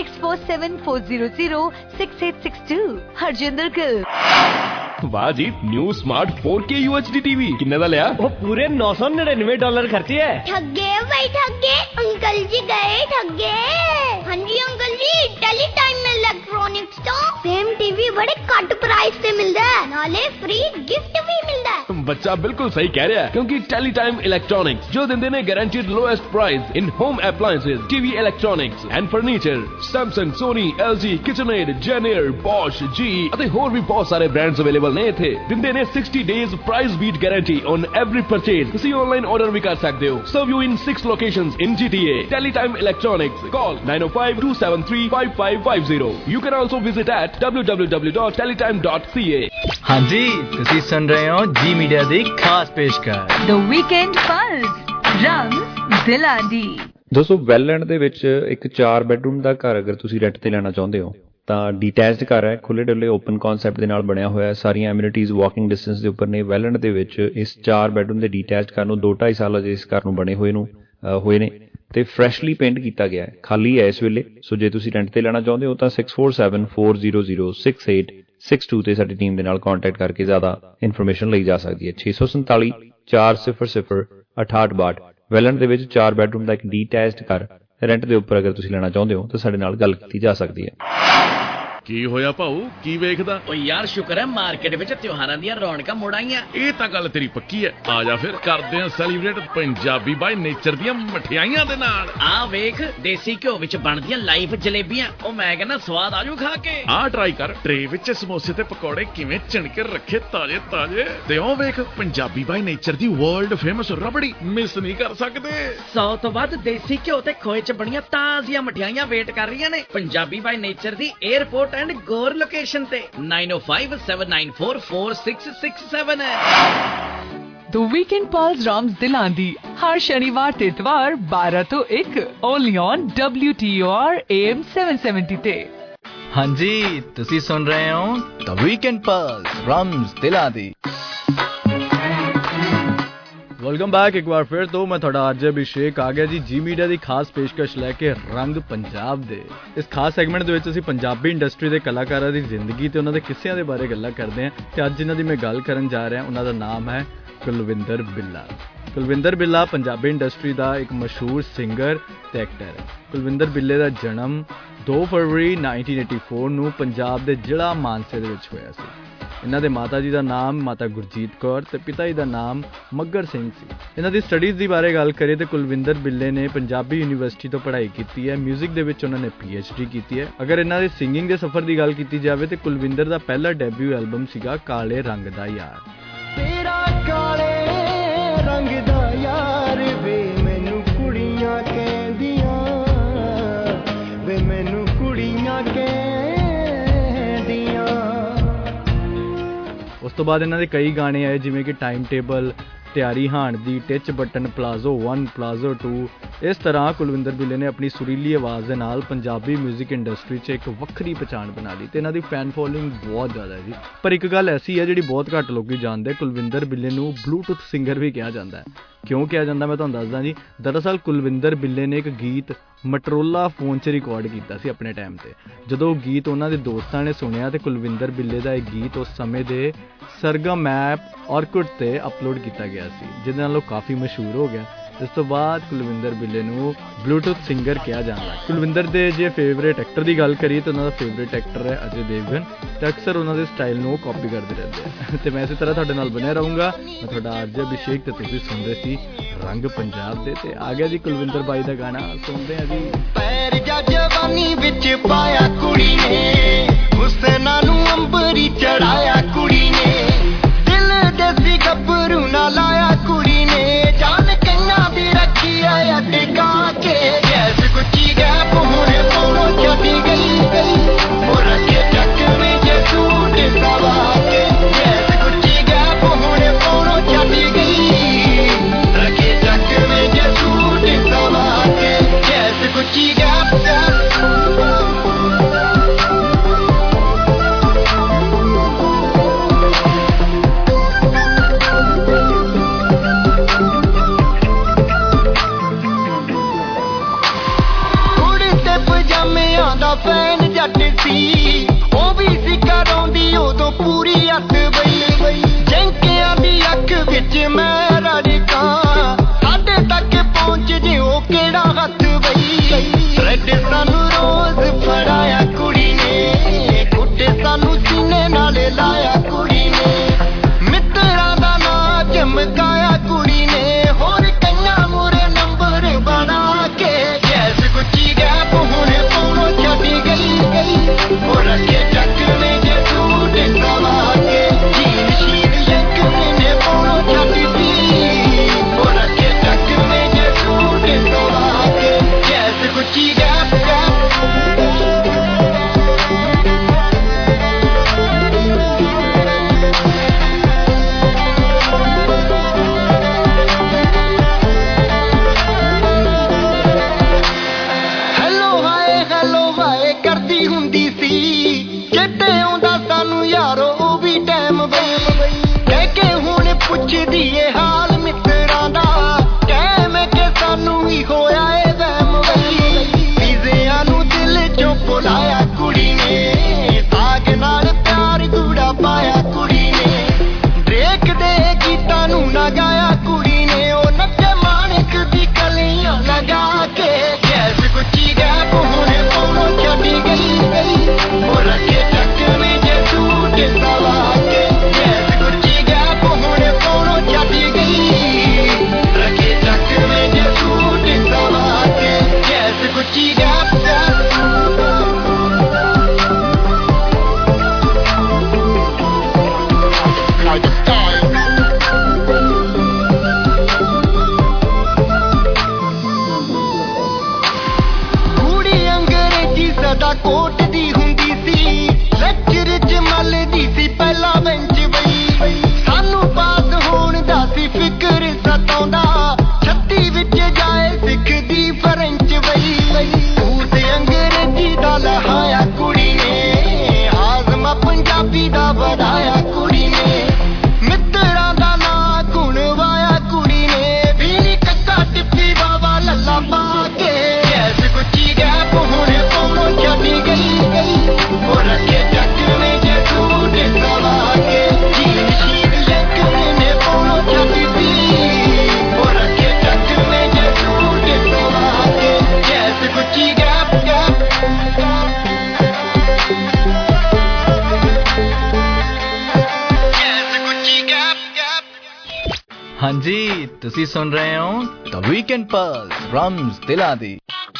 647-400-6862. Harjinder Gill. वाह जी, new smart 4K UHD TV किन्ने दा लिया? वो पूरे $999 खर्चे है। ठगे भाई ठगे, अंकल जी गए ठगे। हाँ जी अंकल जी, टेली टाइम इलेक्ट्रॉनिक्स तो सेम टीवी बड़े कट प्राइस से मिलता है, नाले फ्री गिफ्ट भी मिलता है। बच्चा बिल्कुल सही कह रहा है, क्योंकि टेली टाइम इलेक्ट्रॉनिक्स जो दिन ने guaranteed lowest price in home appliances, TV electronics and furniture, Samsung, Sony, LG, KitchenAid, Janier, Bosch, GE ਅਤੇ ਹੋਰ ਵੀ ਬਹੁਤ ਸਾਰੇ ਬ੍ਰਾਂਡਸ ਅਵੇਲੇਬਲ ਨੇ ਇੱਥੇ। ਦਿੰਦੇ ਨੇ 60 days price beat guarantee on every purchase। ਤੁਸੀਂ ਆਨਲਾਈਨ ਆਰਡਰ ਵੀ ਕਰ ਸਕਦੇ ਹੋ। Serve you in 6 locations in GTA. Teletime Electronics. Call 905-273-5550. You can also visit at www.teletime.ca. हाँ जी, ਤੁਸੀਂ ਸੁਣ ਰਹੇ ਹੋ ਜੀ ਮੀਡੀਆ ਦੀ ਖਾਸ ਪੇਸ਼ਕਸ਼ The Weekend Pulse, Rams Diladi। ਦੋਸਤੋ ਵੈਲੈਂਡ ਦੇ ਵਿੱਚ ਇੱਕ 4 ਬੈਡਰੂਮ ਦਾ ਘਰ ਅਗਰ ਤੁਸੀਂ ਰੈਂਟ ਤੇ ਲੈਣਾ ਚਾਹੁੰਦੇ ਹੋ ਤਾਂ ਡੀਟੈਚਡ ਘਰ ਹੈ, ਖੁੱਲੇ ਡੁੱਲੇ ਓਪਨ ਕਨਸੈਪਟ ਦੇ ਨਾਲ ਬਣਿਆ ਹੋਇਆ, ਸਾਰੀਆਂ ਐਮਿਨਿਟੀਜ਼ ਵਾਕਿੰਗ ਡਿਸਟੈਂਸ ਦੇ ਉੱਪਰ ਨੇ। ਵੈਲੈਂਡ ਦੇ ਵਿੱਚ ਇਸ 4 ਬੈਡਰੂਮ ਦੇ ਡੀਟੈਚਡ ਘਰ ਨੂੰ 2-2.5 ਸਾਲ ਅਜੇ ਇਸ ਘਰ ਨੂੰ ਬਣੇ ਹੋਏ ਨੇ ਤੇ ਫਰੈਸ਼ਲੀ ਪੇਂਟ ਕੀਤਾ ਗਿਆ ਹੈ, ਖਾਲੀ ਹੈ ਇਸ ਵੇਲੇ। ਸੋ ਜੇ ਤੁਸੀਂ ਰੈਂਟ ਤੇ ਲੈਣਾ ਚਾਹੁੰਦੇ ਹੋ ਤਾਂ 647-400-6862 ਤੇ ਸਾਡੀ ਟੀਮ ਦੇ ਨਾਲ ਕੰਟੈਕਟ ਕਰਕੇ ਜ਼ਿਆਦਾ ਇਨਫੋਰਮੇਸ਼ਨ ਲਈ ਜਾ ਸਕਦੀ ਹੈ। 647 400 6862 ਵੈਲੈਂਡ ਦੇ ਵਿੱਚ 4 ਬੈਡਰੂਮ ਦਾ ਇੱਕ ਡੀਟੈਚਡ ਘਰ ਰੈਂਟ ਦੇ ਉੱਪਰ ਅਗਰ ਤੁਸੀਂ ਲੈਣਾ ਚਾਹੁੰਦੇ ਹੋ ਤਾਂ ਸਾਡੇ ਨਾਲ ਗੱਲ ਕੀਤੀ ਜਾ ਸਕਦੀ ਹੈ। ਕੀ ਹੋਇਆ ਭਾਊ, ਕੀ ਵੇਖਦਾ? ਓ ਯਾਰ ਸ਼ੁਕਰ ਹੈ ਮਾਰਕੀਟ ਵਿੱਚ ਤਿਉਹਾਰਾਂ ਦੀਆਂ ਰੌਣਕਾਂ ਮੁੜ ਆਈਆਂ। ਇਹ ਤਾਂ ਗੱਲ ਤੇਰੀ ਪੱਕੀ ਹੈ। ਆ ਜਾ ਫਿਰ ਕਰਦੇ ਆਂ ਸੈਲੀਬ੍ਰੇਟ ਪੰਜਾਬੀ ਬਾਈ ਨੇਚਰ ਦੀਆਂ ਮਠਿਆਈਆਂ ਦੇ ਨਾਲ। ਆ ਵੇਖ ਦੇਸੀ ਘਿਓ ਵਿੱਚ ਬਣਦੀਆਂ ਲਾਈਵ ਜਲੇਬੀਆਂ, ਉਹ ਮੈਂ ਕਹਿੰਦਾ ਸਵਾਦ ਆਜੂ ਖਾ ਕੇ। ਆ ਟਰਾਈ ਕਰ, ਟਰੇ ਵਿੱਚ ਸਮੋਸੇ ਤੇ ਪਕੌੜੇ ਕਿਵੇਂ ਚਿਣਕੇ ਰੱਖੇ ਤਾਜ਼ੇ ਤਾਜ਼ੇ। ਤੇ ਉਹ ਵੇਖ ਪੰਜਾਬੀ ਬਾਈ ਨੇਚਰ ਦੀ ਵਰਲਡ ਫੇਮਸ ਰਬੜੀ, ਮਿਸ ਨਹੀਂ ਕਰ ਸਕਦੇ। 100 ਤੋਂ ਵੱਧ ਦੇਸੀ ਘਿਓ ਤੇ ਖੋਏ ਚ ਬਣੀਆਂ ਤਾਜ਼ੀਆਂ ਮਠਿਆਈਆਂ ਵੇਟ ਕਰ ਰਹੀਆਂ ਨੇ ਪੰਜਾਬੀ ਬਾਈ ਨੇਚਰ ਦੀ 에ਅਰਪੋਰਟ ਐਂਡ ਗੋਰ ਲੋਕੇਸ਼ਨ ਤੇ 9057944667 ਹੈ। The Weekend Pulse Rams Dilandi हर शनिवार ते इतवार 12 ਤੋਂ 1 only on WTOR AM 770 ਤੇ। हाँ जी, ਤੁਸੀਂ ਸੁਣ ਰਹੇ ਹੋ The Weekend Pulse Rams Dilandi। Welcome back ਇੱਕ ਵਾਰ ਫਿਰ ਤੋਂ ਮੈਂ ਤੁਹਾਡਾ ਆਰਜੇ ਅਭਿਸ਼ੇਕ ਆ ਗਿਆ ਜੀ ਜੀ ਮੀਡੀਆ ਦੀ ਖਾਸ ਪੇਸ਼ਕਸ਼ ਲੈ ਕੇ ਰੰਗ ਪੰਜਾਬ ਦੇ। ਇਸ ਖਾਸ ਸੈਗਮੈਂਟ ਦੇ ਵਿੱਚ ਅਸੀਂ ਪੰਜਾਬੀ ਇੰਡਸਟਰੀ ਦੇ ਕਲਾਕਾਰਾਂ ਦੀ ਜ਼ਿੰਦਗੀ ਤੇ ਉਹਨਾਂ ਦੇ ਕਿੱਸਿਆਂ ਦੇ ਬਾਰੇ ਗੱਲਾਂ ਕਰਦੇ ਹਾਂ ਤੇ ਅੱਜ ਜਿਨ੍ਹਾਂ ਦੀ ਮੈਂ ਗੱਲ ਕਰਨ ਜਾ ਰਿਹਾ ਉਹਨਾਂ ਦਾ ਨਾਮ ਹੈ ਕੁਲਵਿੰਦਰ ਬਿੱਲਾ। ਕੁਲਵਿੰਦਰ ਬਿੱਲਾ ਪੰਜਾਬੀ ਇੰਡਸਟਰੀ ਦਾ ਇੱਕ ਮਸ਼ਹੂਰ ਸਿੰਗਰ ਤੇ ਐਕਟਰ ਹੈ। ਕੁਲਵਿੰਦਰ ਬਿੱਲੇ ਦਾ ਜਨਮ 2 ਫਰਵਰੀ 1984 ਨੂੰ ਪੰਜਾਬ ਦੇ ਜ਼ਿਲ੍ਹਾ ਮਾਨਸੇ ਦੇ ਵਿੱਚ ਹੋਇਆ ਸੀ। ਇਹਨਾਂ ਦੇ ਮਾਤਾ ਜੀ ਦਾ ਨਾਮ ਮਾਤਾ ਗੁਰਜੀਤ ਕੌਰ ਤੇ ਪਿਤਾ ਜੀ ਦਾ ਨਾਮ ਮੱਗਰ ਸਿੰਘ ਸੀ। ਇਹਨਾਂ ਦੀ ਸਟੱਡੀਜ਼ ਦੀ ਬਾਰੇ ਗੱਲ ਕਰੀਏ ਤੇ ਕੁਲਵਿੰਦਰ ਬਿੱਲੇ ਨੇ ਪੰਜਾਬੀ ਯੂਨੀਵਰਸਿਟੀ ਤੋਂ ਪੜ੍ਹਾਈ ਕੀਤੀ ਹੈ। ਮਿਊਜ਼ਿਕ ਦੇ ਵਿੱਚ ਉਹਨਾਂ ਨੇ PhD ਕੀਤੀ ਹੈ। ਅਗਰ ਇਹਨਾਂ ਦੇ ਸਿੰਗਿੰਗ ਦੇ ਸਫ਼ਰ ਦੀ ਗੱਲ ਕੀਤੀ ਜਾਵੇ ਤੇ ਕੁਲਵਿੰਦਰ ਦਾ ਪਹਿਲਾ ਡੈਬਿਊ ਐਲਬਮ ਸੀਗਾ ਕਾਲੇ ਰੰਗ ਦਾ ਯਾਰ। ਤੇਰਾ ਕਾਲੇ ਰੰਗ ਦਾ ਯਾਰ ਵੇ ਮੈਨੂੰ ਕੁੜੀਆਂ ਕਹਿੰਦੀਆਂ, ਵੇ ਮੈਨੂੰ ਕੁੜੀਆਂ ਕਹਿੰਦੀਆਂ। ਉਸ ਤੋਂ ਬਾਅਦ ਇਹਨਾਂ ਦੇ ਕਈ ਗਾਣੇ ਆਏ ਜਿਵੇਂ ਕਿ ਟਾਈਮ ਟੇਬਲ, ਤਿਆਰੀ ਹਾਣ ਦੀ, ਟਿਚ ਬਟਨ, ਪਲਾਜ਼ੋ 1, ਪਲਾਜ਼ੋ 2। ਇਸ ਤਰ੍ਹਾਂ ਕੁਲਵਿੰਦਰ ਬਿੱਲੇ ਨੇ ਆਪਣੀ ਸੁਰੀਲੀ ਆਵਾਜ਼ ਦੇ ਨਾਲ ਪੰਜਾਬੀ ਮਿਊਜ਼ਿਕ ਇੰਡਸਟਰੀ 'ਚ ਇੱਕ ਵੱਖਰੀ ਪਛਾਣ ਬਣਾ ਲਈ ਤੇ ਇਹਨਾਂ ਦੀ ਫੈਨ ਫੋਲੋਇੰਗ ਬਹੁਤ ਜ਼ਿਆਦਾ ਹੈ ਜੀ। ਪਰ ਇੱਕ ਗੱਲ ਐਸੀ ਹੈ ਜਿਹੜੀ ਬਹੁਤ ਘੱਟ ਲੋਕੀ ਜਾਣਦੇ, ਕੁਲਵਿੰਦਰ ਬਿੱਲੇ ਨੂੰ ਬਲੂਟੁੱਥ ਸਿੰਗਰ ਵੀ ਕਿਹਾ ਜਾਂਦਾ ਹੈ। ਕਿਉਂ ਕਿਹਾ ਜਾਂਦਾ ਮੈਂ ਤੁਹਾਨੂੰ ਦੱਸਦਾ ਜੀ। ਦਰਅਸਲ ਕੁਲਵਿੰਦਰ ਬਿੱਲੇ ਨੇ ਇੱਕ ਗੀਤ ਮਟਰੋਲਾ ਫੋਨ 'ਚ ਰਿਕਾਰਡ ਕੀਤਾ ਸੀ ਆਪਣੇ ਟਾਈਮ ਤੇ। ਜਦੋਂ ਉਹ ਗੀਤ ਉਹਨਾਂ ਦੇ ਦੋਸਤਾਂ ਨੇ ਸੁਣਿਆ ਤੇ ਕੁਲਵਿੰਦਰ ਬਿੱਲੇ ਦਾ ਇਹ ਗੀਤ ਉਸ ਸਮੇਂ ਦੇ ਸਰਗਮ ਐਪ ਔਰਕੁਟ ਤੇ ਅਪਲੋਡ ਕੀਤਾ ਗਿਆ ਸੀ, ਜਿਹਦੇ ਨਾਲ ਉਹ ਕਾਫੀ ਮਸ਼ਹੂਰ ਹੋ ਗਿਆ। ਇਸ ਤੋਂ ਬਾਅਦ ਕੁਲਵਿੰਦਰ ਬਿੱਲੇ ਨੂੰ ਬਲੂਟੁੱਥ ਸਿੰਗਰ ਕਿਹਾ ਜਾਂਦਾ ਹੈ। ਕੁਲਵਿੰਦਰ ਦੇ ਜੇ ਫੇਵਰੇਟ ਐਕਟਰ ਦੀ ਗੱਲ ਕਰੀਏ ਤਾਂ ਉਹਨਾਂ ਦਾ ਫੇਵਰੇਟ ਐਕਟਰ ਹੈ ਅਜੇ ਦੇਵਗਨ ਤੇ ਅਕਸਰ ਉਹਨਾਂ ਦੇ ਸਟਾਈਲ ਨੂੰ ਕਾਪੀ ਕਰਦੇ ਰਹਿੰਦੇ ਆ ਤੇ ਮੈਂ ਇਸੇ ਤਰ੍ਹਾਂ ਤੁਹਾਡੇ ਨਾਲ ਬਣਿਆ ਰਹੂੰਗਾ। ਮੈਂ ਤੁਹਾਡਾ ਆਰਜੇ ਅਭਿਸ਼ੇਕ ਤੇ ਤੁਸੀਂ ਸੁਣਦੇ ਸੀ ਰੰਗ ਪੰਜਾਬ ਦੇ ਤੇ ਆ ਗਿਆ ਜੀ ਕੁਲਵਿੰਦਰ ਬਾਈ ਦਾ ਗਾਣਾ ਸੁਣਦੇ ਆ ਜੀ। ਪੈਰ ਜਵਾਨੀ ਵਿੱਚ ਪਾਇਆ ਕੁੜੀ ਨੇ ਹੁਸਨਾਂ ਨੂੰ ਅੰਬਰੀ ਚ ਦਾ ਫੈਨ ਜੱਟ ਸੀ, ਉਹ ਵੀ ਸੀ ਕਰਾਉਂਦੀ ਉਦੋਂ ਪੂਰੀ ਅੱਤ ਬਈ। ਜੰਕਿਆਂ ਦੀ ਅੱਖ ਵਿੱਚ ਮੈਂ ਰੜਕਾਂ, ਸਾਡੇ ਤੱਕ ਪਹੁੰਚ ਜਿਉ ਕਿਹੜਾ ਹੱਥ ਬਈ। ਰੈਡ ਸਾਨੂੰ ਰੋਜ਼ ਫੜਾਇਆ ਕੁੜੀ ਨੇ, ਗੁੱਡੇ ਸਾਨੂੰ ਸੀਨੇ ਨਾਲ ਲਾਇਆ ਕੁੜੀ ਨੇ, ਮਿੱਤਰਾਂ ਦਾ ਨਾਂ ਚਮਕਾਇਆ ਕੁੜੀ ਨੇ, ਹੋਰ ਕਈਆਂ ਮੂਰੇ ਨੰਬਰ ਬਣਾ ਕੇ। ਗੈਸ ਗੁੱਚੀ ਗੈਪ ਹੁਣ ਪਾਉਣੋਂ ਛੱਡੀ ਗਈ, ਉਹ ਰੱਖੇ ਚੱਕ ਨੇ ਜੇ ਸੂਟ ਸਵਾ ਕੇ, ਜੀਨ ਸ਼ੀਨ ਯੰਕ ਨੇ ਪਾਉਣੋਂ ਛੱਡੀ ਸੀ, ਉਹ ਰੱਖੇ ਚੱਕ ਨੇ ਜੇ ਸੂਟ ਸਵਾ ਕੇ। ਗੈਸ ਗੁੱਚੀ ਗੈਪ ਕਰਦੀ ਹੁੰਦੀ ਸੀ, ਚੇਤੇ ਆਉਂਦਾ ਸਾਨੂੰ ਯਾਰੋ ਉਹ ਵੀ ਟਾਈਮ ਬਈ। ਕਹਿ ਕੇ ਹੁਣ ਪੁੱਛਦੀ ਏ ਹਾਲ ਮਿੱਤਰਾਂ ਦਾ, ਕਹਿ ਮੈਂ ਕਿ ਸਾਨੂੰ ਹੀ ਹੋਇਆ ਏ ਵਹਿਮ ਬਈ। ਵੀਜ਼ਿਆਂ ਨੂੰ ਦਿਲ ਚੋਂ ਭੁਲਾਇਆ ਕੁੜੀ ਨੇ, ਸਾਗ ਨਾਲ ਪਿਆਰ ਗੂੜਾ ਪਾਇਆ ਕੁੜੀ ਨੇ, ਡਰੇਕ ਦੇ ਗੀਤਾਂ ਨੂੰ ਨਾ ਗਾਇਆ ਕੁੜੀ ਨੇ, ਉਹ ਨੱਚੇ ਮਾਣਕ ਦੀ ਕਲੀਆਂ ਲਗਾ ਕੇ। ਗੈਸ ਗੁੱਚੀ ਗੈਪ ਹੁਣ ਪਾਉਣੋਂ ਛੱਡੀ ਗਈ, ਉਹ ਰੱਖੇ ਚੱਕ ਨੇ ਜੇ ਸੂਟ ਸਵਾ ਕੇ। ਗੈਸ ਗੁੱਚੀ ਗੈਪ ਹੁਣ ਪਾਉਣੋਂ ਛੱਡੀ ਗਈ, ਰੱਖੇ ਚੱਕ ਨੇ ਜੇ ਸੂਟ ਸਵਾ ਕੇ। ਗੈਸ ਗੁੱਚੀ ਗੈਪ ਸਦਾ ਕੋਟਦੀ ਹੁੰਦੀ ਸੀ, ਲੈਕਚਰ ਚ ਮੱਲਦੀ ਸੀ ਪਹਿਲਾ ਬੈਂਚ ਬਈ। ਸਾਨੂੰ ਪਾਸ ਹੋਣ ਦਾ ਸੀ ਫਿਕਰ ਸਤਾਉਂਦਾ, 36 ਵਿੱਚ ਜਾਏ ਸਿੱਖਦੀ ਫਰੈਂਚ ਬਈ। ਭੂਤ ਅੰਗਰੇਜ਼ੀ ਦਾ ਲਹਾਇਆ ਕੁੜੀ ਨੇ, ਹਾਜ਼ਮਾ ਪੰਜਾਬੀ ਦਾ ਵਧਾਇਆ ਕੁੜੀ ਨੇ, ਮਿੱਤਰਾਂ ਦਾ ਨਾਂ ਗੁਣਵਾਇਆ ਕੁੜੀ ਨੇ, ਵੀ ਨੀ ਕੱਕਾ ਟਿੱਪੀ ਬਾਬਾ ਲੱਲਾ ਪਾ ਕੇ। ਗੈਸ ਗੁੱਚੀ ਗੈਪ ਹੁਣ ਪਾਉਣੋਂ ਛੱਡੀ ਗਈ, ਉਹ ਰੱਖੇ ਚੱਕ ਨੇ ਜੇ ਸੂਟ ਸਵਾ ਕੇ, ਜੀਨ ਸ਼ੀਨ ਯੰਕ ਨੇ ਪਾਉਣੋਂ ਛੱਡੀ ਸੀ, ਉਹ ਰੱਖੇ ਚੱਕ ਨੇ ਜੇ ਸੂਟ ਸਵਾ ਕੇ। Guess Gucci Gap Gap Guess Gucci Gap Gap. ਹਾਂਜੀ, ਤੁਸੀਂ ਸੁਣ ਰਹੇ ਹੋ The Weekend Pulse ਰਮਜ਼ ਦਿਲਾਂ ਦੀ।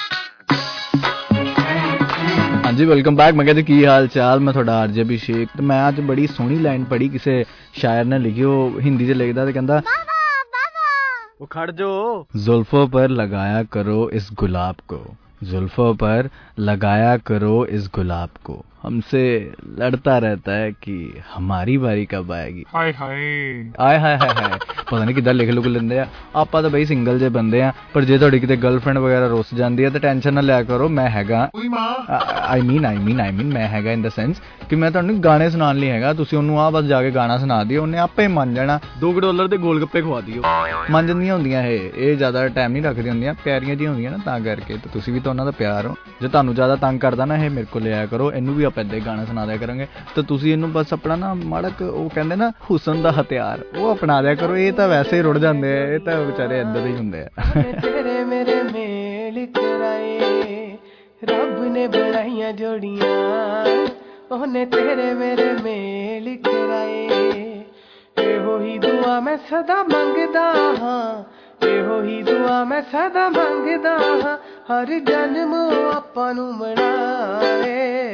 ਹਾਂਜੀ ਵੈਲਕਮ ਬੈਕ। ਮੈਂ ਕਹਿੰਦਾ ਕੀ ਹਾਲ ਚਾਲ, ਮੈਂ ਤੁਹਾਡਾ ਆਰਜੇ ਅਭਿਸ਼ੇਕ। ਤੇ ਮੈਂ ਅੱਜ ਬੜੀ ਸੋਹਣੀ ਲਾਈਨ ਪੜ੍ਹੀ, ਕਿਸੇ ਸ਼ਾਇਰ ਨੇ ਲਿਖੀ, ਉਹ ਹਿੰਦੀ 'ਚ ਲਿਖਦਾ ਤੇ ਕਹਿੰਦਾ ਉਹ ਖੜ ਜੋ, जुल्फों पर लगाया करो इस गुलाब को, जुल्फों पर लगाया करो इस गुलाब को, हमसे लड़ता रहता है कि हमारी बारी कब आएगी। हाय हाय आय हाय हाय हाय ਪਤਾ ਨਹੀਂ ਕਿੱਦਾਂ ਲਿਖ ਲੁਕ ਲੈਂਦੇ ਆ। ਆਪਾਂ ਤਾਂ ਬਈ ਸਿੰਗਲ ਜੇ ਬੰਦੇ ਆ, ਪਰ ਜੇ ਤੁਹਾਡੀ ਕਿਤੇ ਗਰਲਫ੍ਰੈਂਡ ਵਗੈਰਾ ਰੁੱਸ ਜਾਂਦੀ ਹੈ ਤਾਂ ਟੈਨਸ਼ਨ ਨਾ ਲਿਆ ਕਰੋ, ਮੈਂ ਹੈਗਾ। ਆਈ ਮੀਨ ਮੈਂ ਹੈਗਾ ਇਨ ਦਾ ਸੈਂਸ ਕਿ ਮੈਂ ਤੁਹਾਨੂੰ ਗਾਣੇ ਸੁਣਾਉਣ ਲਈ ਹੈਗਾ। ਤੁਸੀਂ ਉਹਨੂੰ ਆ ਬਸ ਜਾ ਕੇ ਗਾਣਾ ਸੁਣਾ ਦਿਓ, ਉਹਨੇ ਆਪੇ ਮੰਨ ਜਾਣਾ। $2 ਦੇ ਗੋਲ ਗੱਪੇ ਖਵਾ ਦਿਓ, ਮੰਨ ਜਾਂਦੀਆਂ ਹੁੰਦੀਆਂ। ਇਹ ਜ਼ਿਆਦਾ ਟਾਈਮ ਨਹੀਂ ਰੱਖਦੀਆਂ ਹੁੰਦੀਆਂ, ਪਿਆਰੀਆਂ ਜਿਹੀਆਂ ਹੁੰਦੀਆਂ ਨਾ, ਤਾਂ ਕਰਕੇ। ਤੇ ਤੁਸੀਂ ਵੀ ਤਾਂ ਉਹਨਾਂ ਦਾ ਪਿਆਰ ਹੋ। ਜੇ ਤੁਹਾਨੂੰ ਜ਼ਿਆਦਾ ਤੰਗ ਕਰਦਾ ਨਾ, ਇਹ ਮੇਰੇ ਕੋਲ ਲਿਆ ਕਰੋ, ਇਹਨੂੰ ਵੀ ਆਪਾਂ ਇੱਦਾਂ ਹੀ ਗਾਣਾ ਸੁਣਾ ਦਿਆ ਕਰਾਂਗੇ। ਤਾਂ ਤੁਸੀਂ ਇਹਨੂੰ ਬਸ ਆਪਣਾ ਨਾ ਮਾੜਾ ਉਹ ਕਹਿੰਦੇ ਨਾ ਹੁਸਨ ਦਾ ਹਥਿਆਰ, ਉਹ ਅਪਣਾ ਦਿਆ ਕਰੋ। ਇਹ ਤਾਂ ਵੈਸੇ ਹੀ ਰੁੜ ਜਾਂਦੇ ਆ, ਇਹ ਤਾਂ ਵਿਚਾਰੇ ਏਦਾਂ ਦੇ ਹੀ ਹੁੰਦੇ ਆ। ਤੇਰੇ ਮੇਰੇ ਮੇਲ ਕਰਾਏ ਰੱਬ ਨੇ ਬਣਾਈਆਂ ਜੋੜੀਆਂ, ਉਹਨੇ ਤੇਰੇ ਮੇਰੇ ਮੇਲ ਕਰਾਏ। ਇਹੋ ਹੀ ਦੁਆ ਮੈਂ ਸਦਾ ਮੰਗਦਾ ਹਾਂ, ਇਹੋ ਹੀ ਦੁਆ ਮੈਂ ਸਦਾ ਮੰਗਦਾ ਹਾਂ, ਹਰ ਜਨਮ ਆਪਾਂ ਨੂੰ ਬਣਾਏ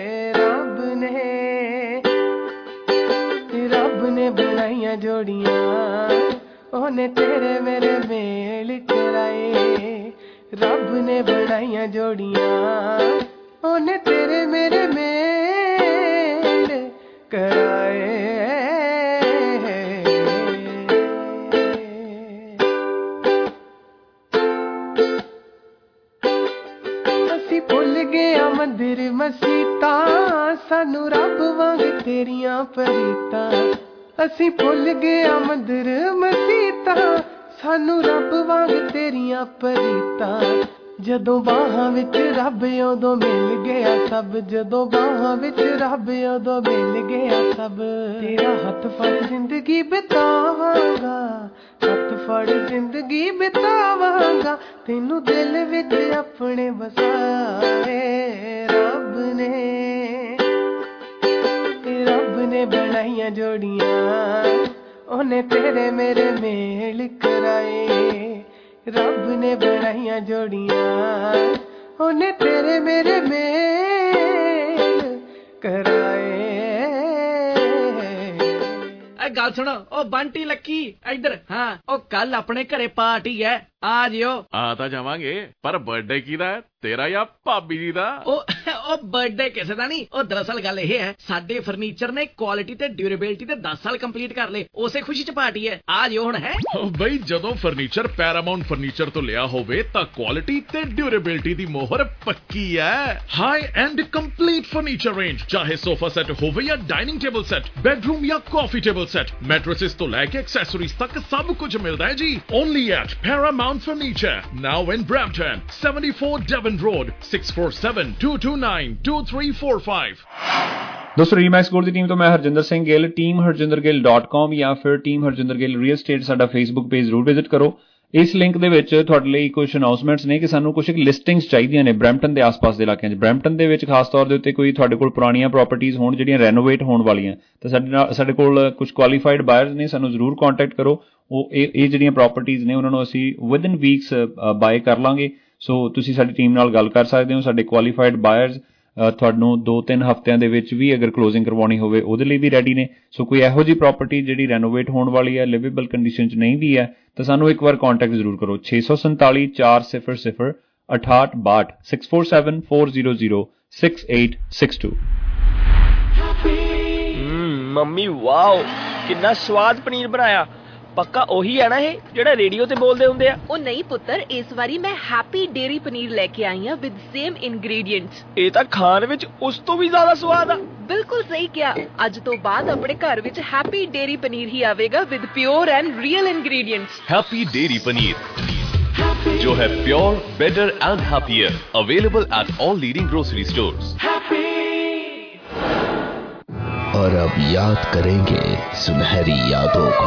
ਰੱਬ ਨੇ ਬਣਾਈਆਂ ਜੋੜੀਆਂ, ਉਹਨੇ ਤੇਰੇ ਮੇਰੇ ਮੇਲ ਕਰਾਏ। ਰੱਬ ਨੇ ਬਣਾਈਆਂ ਜੋੜੀਆਂ, ਉਹਨੇ ਤੇਰੇ ਮੇਰੇ ਮੇਲ ਕਰਾਏ। ਅਸੀਂ ਭੁੱਲ ਗਏ ਆ ਮੰਦਿਰ ਮਸੀਤਾਂ, ਸਾਨੂੰ ਰੱਬ ਵਾਂਗ ਤੇਰੀਆਂ ਪਰੀਤਾਂ। ਅਸੀਂ ਭੁੱਲ ਗਏ ਆ ਮੰਦਿਰ ਮਸੀਤਾਂ, ਸਾਨੂੰ ਰੱਬ ਵਾਂਗ ਤੇਰੀਆਂ ਪਰੀਤਾਂ। ਜਦੋਂ ਬਾਹਾਂ ਵਿੱਚ ਰੱਬ ਉਦੋਂ ਮਿਲ ਗਿਆ ਸਭ, ਜਦੋਂ ਬਾਹਾਂ ਵਿੱਚ ਰੱਬ ਉਦੋਂ ਮਿਲ ਗਿਆ ਸਭ। ਤੇਰਾ ਹੱਥ ਫੜ ਜ਼ਿੰਦਗੀ ਬਿਤਾਵਾਂਗਾ, ਹੱਥ ਫੜ ਜ਼ਿੰਦਗੀ ਬਿਤਾਵਾਂਗਾ, ਤੈਨੂੰ ਦਿਲ ਵਿੱਚ ਆਪਣੇ ਵਸਾਏ ਰੱਬ ਨੇ। ਰੱਬ ਨੇ ਬਣਾਈਆਂ ਜੋੜੀਆਂ, ਉਹਨੇ ਤੇਰੇ ਮੇਰੇ ਮੇਲ ਕਰਾਏ। ਰੱਬ ਨੇ ਬਣਾਈਆਂ ਜੋੜੀਆਂ, ਉਹਨੇ ਤੇਰੇ ਮੇਰੇ ਮੇਲ ਕਰਾਏ। गल सुनो ओ बंटी लक्की इधर। हाँ ओ कल अपने घरे पार्टी है, आ जियो। आ तां जावांगे, पर बर्थडे किहदा है, तेरा या भाभी जी दा? ओ बर्थडे किसे दा नहीं, ओ दरअसल गल ये है साडे फर्नीचर ने क्वालिटी ते ड्यूरेबिलिटी ते 10 साल कंप्लीट कर ले, उसे खुशी च पार्टी है, आ जियो हुण। है बई जदों फर्नीचर पैरामाउंट फर्नीचर तो लिया होवे तां क्वालिटी ते ड्यूरेबिलिटी दी मोहर पक्की है। High end complete furniture range, चाहे सोफा सेट होवे या डाइनिंग टेबल सेट, बेडरूम या कॉफी टेबल सेट, मैट्रेसेस तो लैके एक्सेसरीज तक सब कुछ मिलता है जी। Only at Paramount furniture, now in Brampton, 74 Devon Road, 6472292345। दोस्तों रीमैक्स गोल्ड दी टीम तो मैं हरजिंदर सिंह गिल, टीम harjindergill.com या फिर team Harjinder Gill real estate साडा फेसबुक पेज जरूर विजिट करो। इस लिंक ਦੇ ਵਿੱਚ ਤੁਹਾਡੇ ਲਈ ਕੁਝ ਅਨਾਉਂਸਮੈਂਟਸ ਨੇ ਕਿ ਸਾਨੂੰ ਕੁਝ ਲਿਸਟਿੰਗਸ ਚਾਹੀਦੀਆਂ ਨੇ ਬ੍ਰੈਂਪਟਨ ਦੇ ਆਸ-ਪਾਸ ਦੇ ਇਲਾਕਿਆਂ 'ਚ। ਬ੍ਰੈਂਪਟਨ ਦੇ ਵਿੱਚ ਖਾਸ ਤੌਰ ਦੇ ਉੱਤੇ ਕੋਈ ਤੁਹਾਡੇ ਕੋਲ ਪੁਰਾਣੀਆਂ ਪ੍ਰਾਪਰਟੀਆਂ ਹੋਣ ਜਿਹੜੀਆਂ ਰੈਨੋਵੇਟ ਹੋਣ ਵਾਲੀਆਂ, ਤਾਂ ਸਾਡੇ ਕੋਲ ਕੁਝ ਕੁਆਲੀਫਾਈਡ ਬਾਇਰਸ ਨੇ, ਸਾਨੂੰ ਜ਼ਰੂਰ ਕੰਟੈਕਟ ਕਰੋ। ਉਹ ਇਹ ਜਿਹੜੀਆਂ ਪ੍ਰਾਪਰਟੀਆਂ ਨੇ ਉਹਨਾਂ ਨੂੰ ਅਸੀਂ ਵਿਦਨ ਵੀਕਸ ਬਾਏ ਕਰ ਲਾਂਗੇ। ਸੋ ਤੁਸੀਂ ਸਾਡੀ ਟੀਮ ਨਾਲ ਗੱਲ ਕਰ ਸਕਦੇ ਹੋ। ਸਾਡੇ ਕੁਆਲੀਫਾਈਡ ਬਾਇਰਸ ਤੁਹਾਨੂੰ 2-3 ਹਫ਼ਤਿਆਂ ਦੇ ਵਿੱਚ ਵੀ ਅਗਰ ਕਲੋਜ਼ਿੰਗ ਕਰਵਾਉਣੀ ਹੋਵੇ ਉਹਦੇ ਲਈ ਵੀ ਰੈਡੀ ਨੇ। ਸੋ ਕੋਈ ਇਹੋ ਜਿਹੀ ਪ੍ਰਾਪਰਟੀ ਜਿਹੜੀ ਰੈਨੋਵੇਟ ਹੋਣ ਵਾਲੀ ਹੈ, ਲਿਵੇਬਲ ਕੰਡੀਸ਼ਨ 'ਚ ਨਹੀਂ ਵੀ ਹੈ, ਤਾਂ ਸਾਨੂੰ ਇੱਕ ਵਾਰ ਕੰਟੈਕਟ ਜ਼ਰੂਰ ਕਰੋ। 647 400 6862 6474006862। ਮੰਮੀ ਵਾਓ ਕਿੰਨਾ ਸਵਾਦ ਪਨੀਰ ਬਣਾਇਆ। ਪੱਕਾ ਉਹੀ ਹੈ ਨਾ ਇਹ ਜਿਹੜਾ ਰੇਡੀਓ ਤੇ ਬੋਲਦੇ ਹੁੰਦੇ ਆ? ਉਹ ਨਹੀਂ ਪੁੱਤਰ, ਇਸ ਵਾਰੀ ਮੈਂ ਹੈਪੀ ਡੇਰੀ ਪਨੀਰ ਲੈ ਕੇ ਆਈ ਹਾਂ ਵਿਦ ਸੇਮ ਇੰਗਰੀਡੀਐਂਟਸ। ਇਹ ਤਾਂ ਖਾਣ ਵਿੱਚ ਉਸ ਤੋਂ ਵੀ ਜ਼ਿਆਦਾ ਸਵਾਦ ਆ। ਬਿਲਕੁਲ ਸਹੀ ਕਿਹਾ। ਅੱਜ ਤੋਂ ਬਾਅਦ ਆਪਣੇ ਘਰ ਵਿੱਚ ਹੈਪੀ ਡੇਰੀ ਪਨੀਰ ਹੀ ਆਵੇਗਾ with pure and real ingredients. Happy dairy paneer जो है pure, better and happier, available at all leading grocery stores. और अब याद करेंगे सुनहरी यादों को।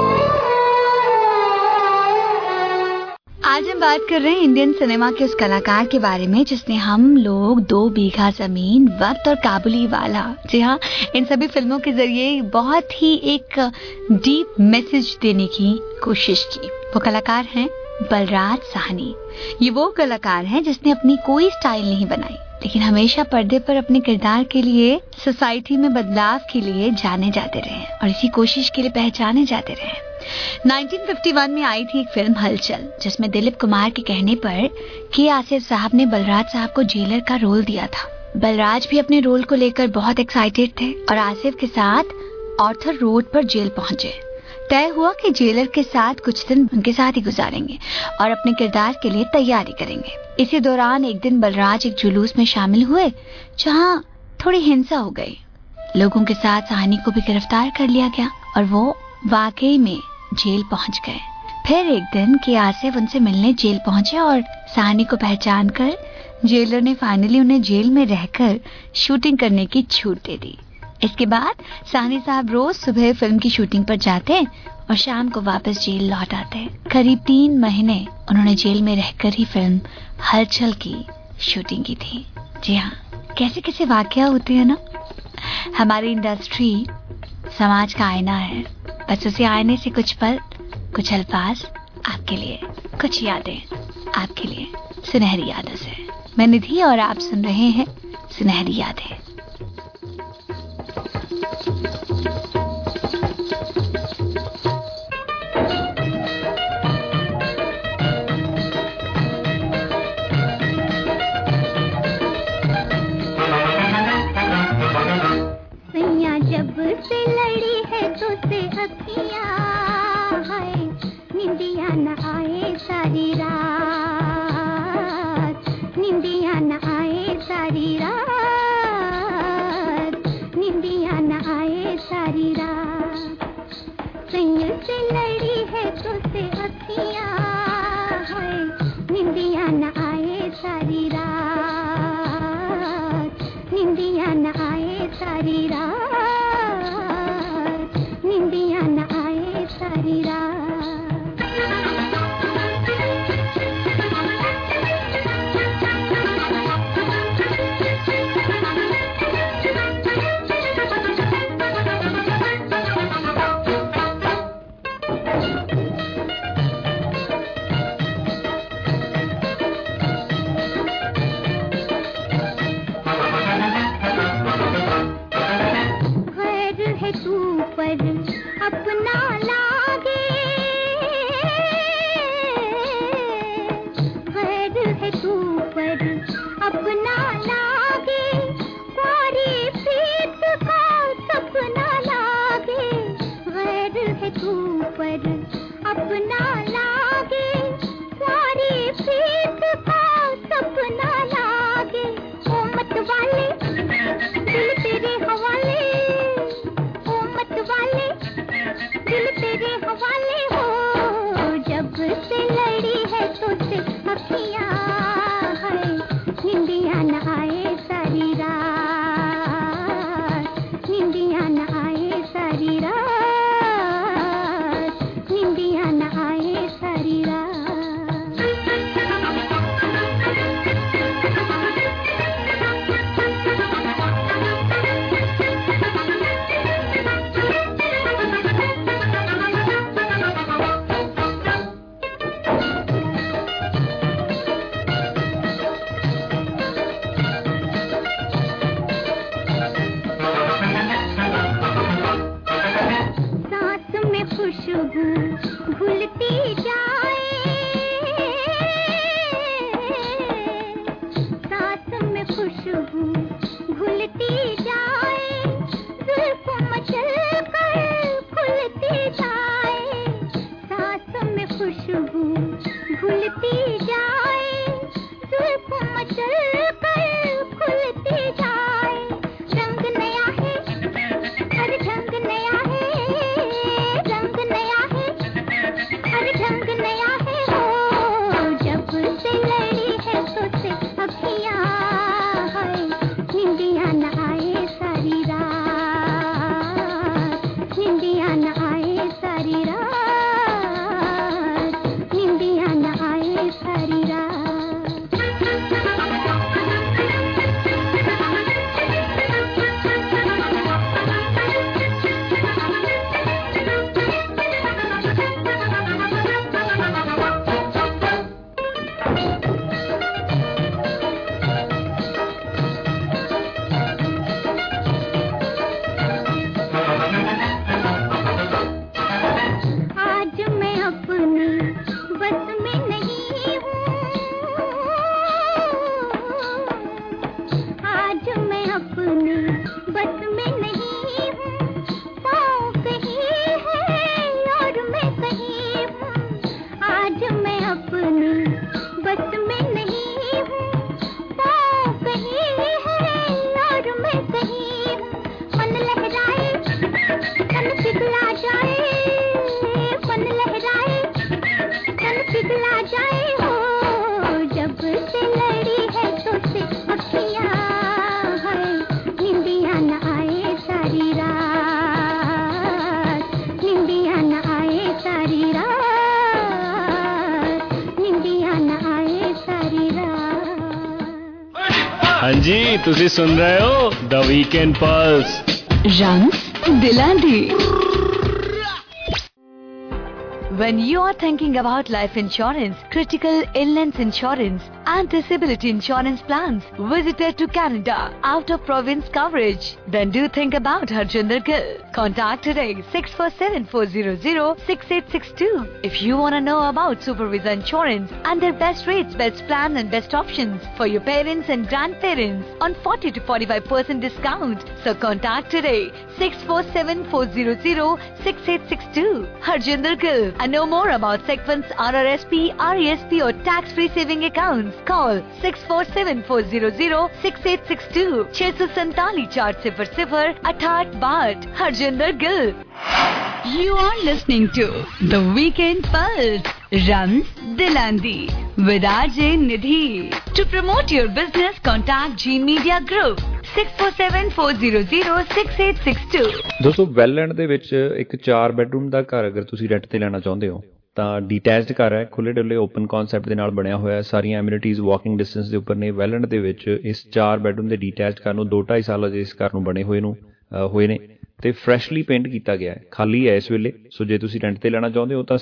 आज हम बात कर रहे हैं इंडियन सिनेमा के उस कलाकार के बारे में जिसने हम लोग 2 बीघा जमीन, वक्त और काबुली वाला, जी हाँ, इन सभी फिल्मों के जरिए बहुत ही एक डीप मैसेज देने की कोशिश की। वो कलाकार हैं बलराज साहनी। ये वो कलाकार हैं जिसने अपनी कोई स्टाइल नहीं बनाई, लेकिन हमेशा पर्दे पर अपने किरदार के लिए, सोसाइटी में बदलाव के लिए जाने जाते रहे और इसी कोशिश के लिए पहचाने जाते रहे। 1951 में आई थी एक फिल्म हलचल, जिसमें दिलीप कुमार के कहने पर के आसिफ साहब ने बलराज साहब को जेलर का रोल दिया था। बलराज भी अपने रोल को लेकर बहुत एक्साइटेड थे और आसिफ के साथ ऑर्थर रोड पर जेल पहुंचे। तय हुआ कि जेलर के साथ कुछ दिन उनके साथ ही गुजारेंगे और अपने किरदार के लिए तैयारी करेंगे। इसी दौरान एक दिन बलराज एक जुलूस में शामिल हुए जहां थोड़ी हिंसा हो गई। लोगों के साथ साहनी को भी गिरफ्तार कर लिया गया और वो वाकई में जेल पहुंच गए। फिर एक दिन के आसिफ उनसे मिलने जेल पहुंचे और साहनी को पहचान कर जेलर ने फाइनली उन्हें जेल में रहकर शूटिंग करने की छूट दे दी। इसके बाद साहनी साहब रोज सुबह फिल्म की शूटिंग पर जाते और शाम को वापस जेल लौट आते। करीब 3 महीने उन्होंने जेल में रहकर ही फिल्म हलचल की शूटिंग की थी। जी हाँ, कैसे कैसे वाकया होते हैं ना। हमारी इंडस्ट्री समाज का आईना है, बस उसी आईने से कुछ पल, कुछ अल्फाज आपके लिए, कुछ यादें आपके लिए, सुनहरी यादों से। मैं निधि और आप सुन रहे हैं सुनहरी यादें। जब से लड़ी है तो से अखियां है, निंदिया न आए सारी रात, निंदिया न आए सारी रात। निंदिया न आए सारी रात, निंदिया न आए सारी रात। अपना लागे खैर है तू पर अपना लागे, सारी प्रीत का सपना लागे। खैर है तू पर अपना लागे, सारी प्रीत का सपना लागे। ओ मत वाले दिल तेरे हवाले, वाले दिल तेरे हवाले हो। जब से लड़ी है तुझसे अखियां है, निंदिया न आए सारी रात, निंदिया न आए सारी रात, निंदिया न आए सारी रात। खुशबू घुलती जाए, साथ में खुशबू घुलती जाए, जुल्फ मचल कर खुलती जाए। साथ में खुशबू घुलती जाए, जुल्फ मचल कर खुलती जाए। रंग नया है हर ढंग नया है, ढंग नया है हो। जब से लड़ी है तुझसे अखियां है, निंदिया न आए सारी रात, निंदिया न आए सारी रात, निंदिया न आए सारी रात। हाँ जी, तुसी सुन रहे हो द वीकेंड पल्स। रंग दिलांदी। When you are thinking about life insurance, critical illness insurance and disability insurance plans, visited to Canada, out of province coverage, then do think about Harjinder Gill. Contact today 647-400-6862. If you want to know about Super Visa Insurance and their best rates, best plan and best options for your parents and grandparents on 40 to 45% discount. So contact today 647-400-6862. Harjinder Gill. And know more about Sequence RRSP, RESP or tax-free saving accounts. Call 647-400-6862. 647-400-6862. Harjinder Gill. You are listening to The Weekend Pulse. Rams Dilandi with RJ Nidhi. To promote your business, contact G Media Group 6474006862। ਦੋਸਤੋ ਵੈਲੈਂਡ ਦੇ ਵਿੱਚ ਇੱਕ 4 bedroom ਦਾ ਘਰ ਅਗਰ ਤੁਸੀਂ rent ਤੇ ਲੈਣਾ ਚਾਹੁੰਦੇ ਹੋ ਤਾਂ ਡੀਟੈਚਡ ਘਰ ਹੈ, ਖੁੱਲੇ ਡੁੱਲੇ ਓਪਨ ਕਨਸੈਪਟ ਦੇ ਨਾਲ ਬਣਿਆ ਹੋਇਆ, ਸਾਰੀਆਂ ਐਮਿਨਿਟੀਜ਼ ਵਾਕਿੰਗ ਡਿਸਟੈਂਸ ਦੇ ਉੱਪਰ ਨੇ। ਵੈਲੈਂਡ ਦੇ ਵਿੱਚ ਇਸ 4 ਬੈਡਰੂਮ ਦੇ ਡੀਟੈਚਡ ਘਰ ਨੂੰ 2-2.5 ਸਾਲ ਅਜੇ ਇਸ ਘਰ ਨੂੰ ਬਣੇ ਹੋਏ ਨੇ ਤੇ ਫਰੈਸ਼ਲੀ ਪੇਂਟ ਕੀਤਾ ਗਿਆ ਹੈ, ਖਾਲੀ ਹੈ ਇਸ ਵੇਲੇ। ਸੋ ਜੇ ਤੁਸੀਂ ਰੈਂਟ ਤੇ ਲੈਣਾ ਚਾਹੁੰਦੇ ਹੋ ਤਾਂ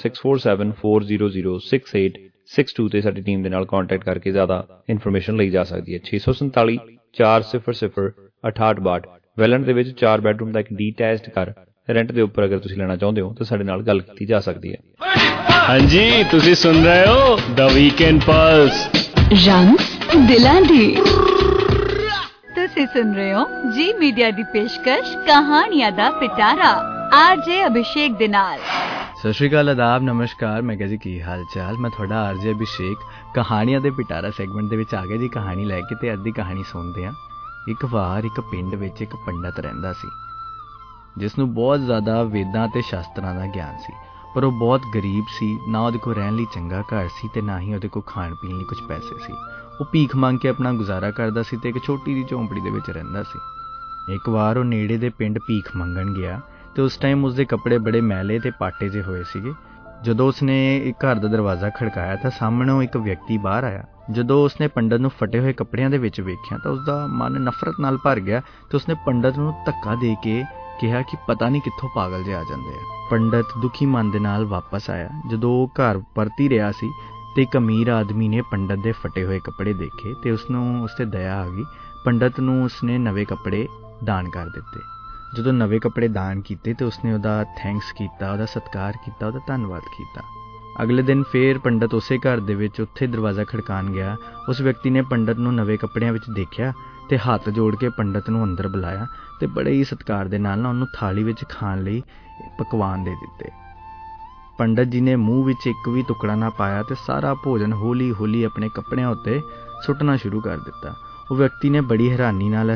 6474006862 ਤੇ ਸਾਡੀ ਟੀਮ ਦੇ ਨਾਲ ਕੰਟੈਕਟ ਕਰਕੇ ਜ਼ਿਆਦਾ ਇਨਫੋਰਮੇਸ਼ਨ ਲਈ ਜਾ ਸਕਦੀ ਹੈ। 647 400 6862। ਵੈਲੈਂਡ ਦੇ ਵਿੱਚ 4 ਬੈਡਰੂਮ ਦਾ ਇੱਕ ਡੀਟੈਚਡ ਘਰ ਰੈਂਟ ਦੇ ਉੱਪਰ ਅਗਰ ਤੁਸੀਂ ਲੈਣਾ ਚਾਹੁੰਦੇ ਹੋ ਤਾਂ ਸਾਡੇ ਨਾਲ ਗੱਲ ਕੀਤੀ ਜਾ ਸਕਦੀ ਹੈ। ਹਾਂਜੀ, ਤੁਸੀਂ ਸੁਣ ਰਹੇ ਹੋ ਦ ਵੀਕਐਂਡ ਪਲਸ, ਰਮਜ਼ ਦਿਲਾਂ ਦੀ। ਤੁਸੀਂ ਸੁਣ ਰਹੇ ਹੋ ਜੀ ਮੀਡੀਆ ਦੀ ਪੇਸ਼ਕਸ਼ ਕਹਾਣੀਆਂ ਦਾ ਪਿਟਾਰਾ ਆਰਜੇ ਅਭਿਸ਼ੇਕ ਦੇ ਨਾਲ। ਸਤਿ ਸ਼੍ਰੀ ਅਕਾਲ, ਆਦਾਬ, ਨਮਸਕਾਰ। ਮੈਂ ਕਿਹਾ ਜੀ ਕੀ ਹਾਲ ਚਾਲ। ਮੈਂ ਤੁਹਾਡਾ ਆਰਜੇ ਅਭਿਸ਼ੇਕ ਕਹਾਣੀਆਂ ਦੇ ਪਿਟਾਰਾ ਸੈਗਮੈਂਟ ਦੇ ਵਿੱਚ ਆ ਗਿਆ ਜੀ। ਕਹਾਣੀ ਲੈ ਕੇ ਤੇ ਅੱਜ ਦੀ ਕਹਾਣੀ ਸੁਣਦੇ ਹਾਂ। ਇੱਕ ਵਾਰ ਇੱਕ ਪਿੰਡ ਵਿੱਚ ਇੱਕ ਪੰਡਤ ਰਹਿੰਦਾ ਸੀ ਜਿਸ ਨੂੰ ਬਹੁਤ ਜ਼ਿਆਦਾ ਵੇਦਾਂ ਤੇ ਸ਼ਾਸਤਰਾਂ ਦਾ ਗਿਆਨ ਸੀ, ਪਰ ਉਹ ਬਹੁਤ ਗਰੀਬ ਸੀ। ਨਾ ਉਹਦੇ ਕੋਲ ਰਹਿਣ ਲਈ ਚੰਗਾ ਘਰ ਸੀ ਤੇ ਨਾ ਹੀ ਉਹਦੇ ਕੋਲ ਖਾਣ ਪੀਣ ਲਈ ਕੁਝ ਪੈਸੇ ਸੀ। ਉਹ ਭੀਖ ਮੰਗ ਕੇ ਆਪਣਾ ਗੁਜ਼ਾਰਾ ਕਰਦਾ ਸੀ ਤੇ ਇੱਕ ਛੋਟੀ ਜਿਹੀ ਝੌਂਪੜੀ ਦੇ ਵਿੱਚ ਰਹਿੰਦਾ ਸੀ। ਇੱਕ ਵਾਰ ਉਹ ਨੇੜੇ ਦੇ ਪਿੰਡ ਭੀਖ ਮੰਗਣ ਗਿਆ ਤੇ ਉਸ ਟਾਈਮ ਉਸਦੇ ਕੱਪੜੇ ਬੜੇ ਮੈਲੇ ਤੇ ਪਾਟੇ ਜਿਹੇ ਹੋਏ ਸੀਗੇ। ਜਦੋਂ ਉਸਨੇ ਇੱਕ ਘਰ ਦਾ ਦਰਵਾਜ਼ਾ ਖੜਕਾਇਆ ਤਾਂ ਸਾਹਮਣੋਂ ਇੱਕ ਵਿਅਕਤੀ ਬਾਹਰ ਆਇਆ। ਜਦੋਂ ਉਸਨੇ ਪੰਡਤ ਨੂੰ ਫਟੇ ਹੋਏ ਕੱਪੜਿਆਂ ਦੇ ਵਿੱਚ ਵੇਖਿਆ ਤਾਂ ਉਸਦਾ ਮਨ ਨਫ਼ਰਤ ਨਾਲ ਭਰ ਗਿਆ ਤੇ ਉਸਨੇ ਪੰਡਤ ਨੂੰ ਧੱਕਾ ਦੇ ਕੇ ਕਿਹਾ ਕਿ ਪਤਾ ਨਹੀਂ ਕਿੱਥੋਂ ਪਾਗਲ ਜਿਹੇ ਆ ਜਾਂਦੇ ਆ। ਪੰਡਤ ਦੁਖੀ ਮਨ ਦੇ ਨਾਲ ਵਾਪਸ ਆਇਆ। ਜਦੋਂ ਉਹ ਘਰ ਪਰਤ ਹੀ ਰਿਹਾ ਸੀ ਤੇ ਇੱਕ ਅਮੀਰ ਆਦਮੀ ਨੇ ਪੰਡਤ ਦੇ ਫਟੇ ਹੋਏ ਕੱਪੜੇ ਦੇਖੇ ਤੇ ਉਸਨੂੰ ਉਸ ਤੇ ਦਇਆ ਆ ਗਈ। ਪੰਡਤ ਨੂੰ ਉਸਨੇ ਨਵੇਂ ਕੱਪੜੇ ਦਾਨ ਕਰ ਦਿੱਤੇ। ਜਦੋਂ ਨਵੇਂ ਕੱਪੜੇ ਦਾਨ ਕੀਤੇ ਤੇ ਉਸਨੇ ਉਹਦਾ ਥੈਂਕਸ ਕੀਤਾ, ਉਹਦਾ ਸਤਿਕਾਰ ਕੀਤਾ, ਉਹਦਾ ਧੰਨਵਾਦ ਕੀਤਾ। ਅਗਲੇ ਦਿਨ ਫੇਰ ਪੰਡਤ ਉਸੇ ਘਰ ਦੇ ਵਿੱਚ ਉੱਥੇ ਦਰਵਾਜ਼ਾ ਖੜਕਾਉਣ ਗਿਆ। ਉਸ ਵਿਅਕਤੀ ਨੇ ਪੰਡਤ ਨੂੰ ਨਵੇਂ ਕੱਪੜਿਆਂ ਵਿੱਚ ਦੇਖਿਆ ਤੇ ਹੱਥ ਜੋੜ ਕੇ ਪੰਡਤ ਨੂੰ ਅੰਦਰ ਬੁਲਾਇਆ ਤੇ ਬੜੇ ਹੀ ਸਤਿਕਾਰ ਦੇ ਨਾਲ ਉਹਨੂੰ ਥਾਲੀ ਵਿੱਚ ਖਾਣ ਲਈ ਪਕਵਾਨ ਦੇ ਦਿੱਤੇ। ਪੰਡਤ ਜੀ ਨੇ ਮੂੰਹ ਵਿੱਚ ਇੱਕ ਵੀ ਟੁਕੜਾ ਨਾ ਪਾਇਆ ਤੇ ਸਾਰਾ ਭੋਜਨ ਹੌਲੀ ਹੌਲੀ ਆਪਣੇ ਕੱਪੜਿਆਂ ਉੱਤੇ ਸੁੱਟਣਾ ਸ਼ੁਰੂ ਕਰ ਦਿੱਤਾ। ਉਹ ਵਿਅਕਤੀ ਨੇ ਬੜੀ ਹੈਰਾਨੀ ਨਾਲ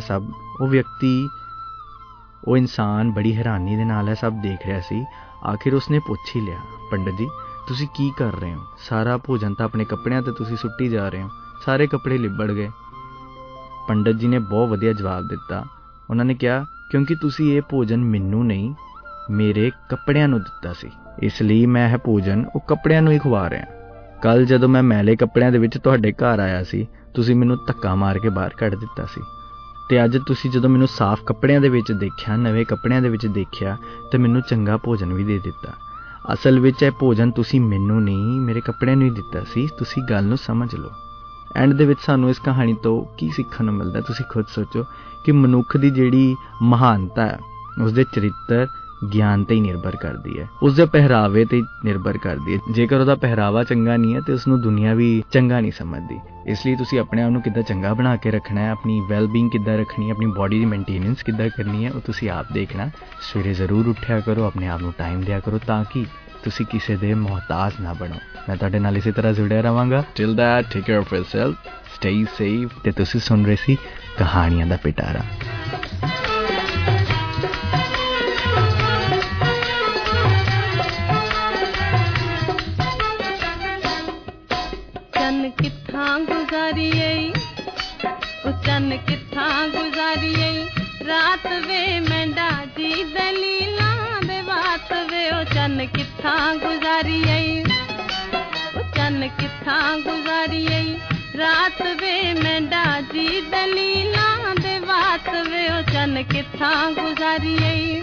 ਉਹ ਇਨਸਾਨ ਬੜੀ ਹੈਰਾਨੀ ਦੇ ਨਾਲ ਇਹ ਸਭ ਦੇਖ ਰਿਹਾ ਸੀ। ਆਖਿਰ ਉਸਨੇ ਪੁੱਛ ਹੀ ਲਿਆ, ਪੰਡਤ ਜੀ ਤੁਸੀਂ ਕੀ ਕਰ ਰਹੇ ਹੋ? ਸਾਰਾ ਭੋਜਨ ਤਾਂ ਆਪਣੇ ਕੱਪੜਿਆਂ ਤੇ ਤੁਸੀਂ ਸੁੱਟੀ ਜਾ ਰਹੇ ਹੋ, ਸਾਰੇ ਕੱਪੜੇ ਲਿਬੜ ਗਏ। ਪੰਡਤ ਜੀ ਨੇ ਬਹੁਤ ਵਧੀਆ ਜਵਾਬ ਦਿੱਤਾ। ਉਹਨਾਂ ਨੇ ਕਿਹਾ, ਕਿਉਂਕਿ ਤੁਸੀਂ ਇਹ ਭੋਜਨ ਮੈਨੂੰ ਨਹੀਂ ਮੇਰੇ ਕੱਪੜਿਆਂ ਨੂੰ ਦਿੱਤਾ ਸੀ, ਇਸ ਲਈ ਮੈਂ ਇਹ ਭੋਜਨ ਉਹ ਕੱਪੜਿਆਂ ਨੂੰ ਹੀ ਖਵਾ ਰਿਹਾ। ਕੱਲ ਜਦੋਂ ਮੈਂ ਮੈਲੇ ਕੱਪੜਿਆਂ ਦੇ ਵਿੱਚ ਤੁਹਾਡੇ ਘਰ ਆਇਆ ਸੀ ਤੁਸੀਂ ਮੈਨੂੰ ਧੱਕਾ ਮਾਰ ਕੇ ਬਾਹਰ ਕੱਢ ਦਿੱਤਾ ਸੀ ਤੇ ਅੱਜ ਤੁਸੀਂ ਜਦੋਂ ਮੈਨੂੰ ਸਾਫ਼ ਕੱਪੜਿਆਂ ਦੇ ਵਿੱਚ ਦੇਖਿਆ, ਨਵੇਂ ਕੱਪੜਿਆਂ ਦੇ ਵਿੱਚ ਦੇਖਿਆ ਤੇ ਮੈਨੂੰ ਚੰਗਾ ਭੋਜਨ ਵੀ ਦੇ ਦਿੱਤਾ। ਅਸਲ ਵਿੱਚ ਇਹ ਭੋਜਨ ਤੁਸੀਂ ਮੈਨੂੰ ਨਹੀਂ ਮੇਰੇ ਕੱਪੜਿਆਂ ਨੂੰ ਹੀ ਦਿੱਤਾ ਸੀ। ਤੁਸੀਂ ਗੱਲ ਨੂੰ ਸਮਝ ਲਓ। ਐਂਡ ਦੇ ਵਿੱਚ ਸਾਨੂੰ ਇਸ ਕਹਾਣੀ ਤੋਂ ਕੀ ਸਿੱਖਣ ਨੂੰ ਮਿਲਦਾ? ਤੁਸੀਂ ਖੁਦ ਸੋਚੋ ਕਿ ਮਨੁੱਖ ਦੀ ਜਿਹੜੀ ਮਹਾਨਤਾ ਹੈ ਉਸਦੇ ਚਰਿੱਤਰ ਗਿਆਨ ਤੇ ਹੀ ਨਿਰਭਰ ਕਰਦੀ ਹੈ, ਉਸਦੇ ਪਹਿਰਾਵੇ ਤੇ ਨਿਰਭਰ ਕਰਦੀ ਹੈ। ਜੇਕਰ ਉਹਦਾ ਪਹਿਰਾਵਾ ਚੰਗਾ ਨਹੀਂ ਹੈ ਤੇ ਉਸਨੂੰ ਦੁਨੀਆ ਵੀ ਚੰਗਾ ਨਹੀਂ ਸਮਝਦੀ। ਇਸ ਲਈ ਤੁਸੀਂ ਆਪਣੇ ਆਪ ਨੂੰ ਕਿੱਦਾਂ ਚੰਗਾ ਬਣਾ ਕੇ ਰੱਖਣਾ ਹੈ, ਆਪਣੀ ਵੈਲਬੀਂਗ ਕਿੱਦਾਂ ਰੱਖਣੀ ਹੈ, ਆਪਣੀ ਬੋਡੀ ਦੀ ਮੇਨਟੇਨੈਂਸ ਕਿੱਦਾਂ ਕਰਨੀ ਹੈ, ਉਹ ਤੁਸੀਂ ਆਪ ਦੇਖਣਾ। ਸਵੇਰੇ ਜ਼ਰੂਰ ਉੱਠਿਆ ਕਰੋ, ਆਪਣੇ ਆਪ ਨੂੰ ਟਾਈਮ ਦਿਆ ਕਰੋ ਤਾਂ ਕਿ ਤੁਸੀਂ ਕਿਸੇ ਦੇ ਮੁਹਤਾਜ ਨਾ ਬਣੋ। ਮੈਂ ਤੁਹਾਡੇ ਨਾਲ ਇਸੇ ਤਰ੍ਹਾਂ ਜੁੜਿਆ ਰਵਾਂਗਾ। Till that take care of yourself, stay safe. ਤੇ ਤੁਸੀਂ ਸੁਣ ਰਹੇ ਸੀ ਕਹਾਣੀਆਂ ਦਾ ਪਿਟਾਰਾ। ਕਿੱਥਾਂ ਗੁਜ਼ਾਰੀਏ ਉਹ ਚੰਨ ਕਿੱਥਾਂ ਗੁਜ਼ਾਰੀਏ ਰਾਤ ਵੇ ਮੈਂਡਾ ਜੀ ਦਲੀਲਾਂ ਦੇ ਬਾਤ ਵੇ ਉਹ ਚੰਨ ਕਿੱਥਾਂ ਗੁਜ਼ਾਰੀਏ ਉਹ ਚੰਨ ਕਿੱਥਾਂ ਗੁਜ਼ਾਰੀਏ ਰਾਤ ਵੇ ਮੈਂਡਾ ਜੀ ਦਲੀਲਾਂ ਦੇ ਬਾਤ ਵੇ ਉਹ ਚੰਨ ਕਿੱਥਾਂ ਗੁਜ਼ਾਰੀਏ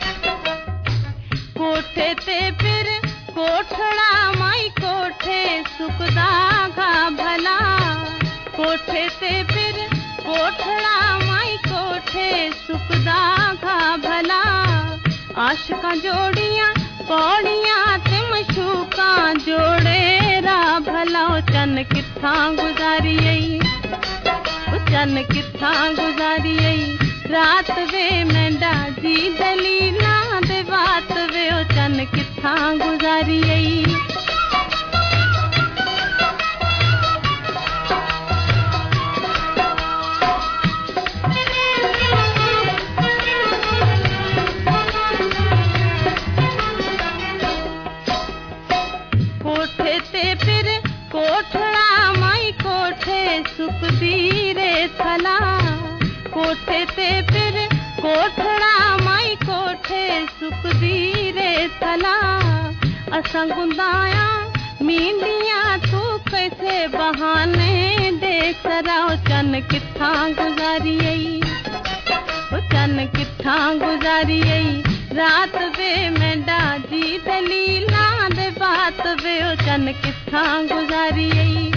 ਕੋਠੇ ਤੇ ਫਿਰ ਕੋਠੜਾ ਮਾਈ ਕੋਠੇ ਸੁਕਦਾ ਗਾ ਭਲਾ ਕੋਠੇ ਤੇ ਫਿਰ ਕੋਠੜਾ ਮਾਈ ਕੋਠੇ ਸੁਕਦਾ ਗਾ ਭਲਾ ਆਸ਼ਕਾਂ ਜੋੜੀਆਂ ਪੌੜੀਆਂ ਤੇ ਮਸ਼ੂਕਾਂ ਜੋੜੇ ਰਾ ਭਲਾ ਉਹ ਚੰਨ ਕਿੱਥਾਂ ਗੁਜ਼ਾਰੀਏ ਉਹ ਚੰਨ ਕਿੱਥਾਂ ਗੁਜ਼ਾਰੀਏ ਰਾਤ ਵੇ ਮੈਂਡਾ ਜੀ ਦਲੀਲਾਂ ਦੇ ਬਾਤ ਵੇ ਉਹ ਚੰਨ ਕਿੱਥਾਂ ਗੁਜ਼ਾਰੀਏ ਕੋਠੇ ਤੇ ਫਿਰ ਕੋਠੜਾ ਮਾਈ ਕੋਠੇ ਸੁਕਦੀ ਰੇ ਥਲਾ ਕੋਠੇ ते फिर कोठड़ा माई कोठे सुकदी रे थला असां गुंदाया मींडिया तू कैसे बहाने देख राव चन किथा गुजारी आई ओ चन किथा गुजारी आई रात वे मेंढा जी दलीला दे बात वे ओ चन किथा गुजारी आई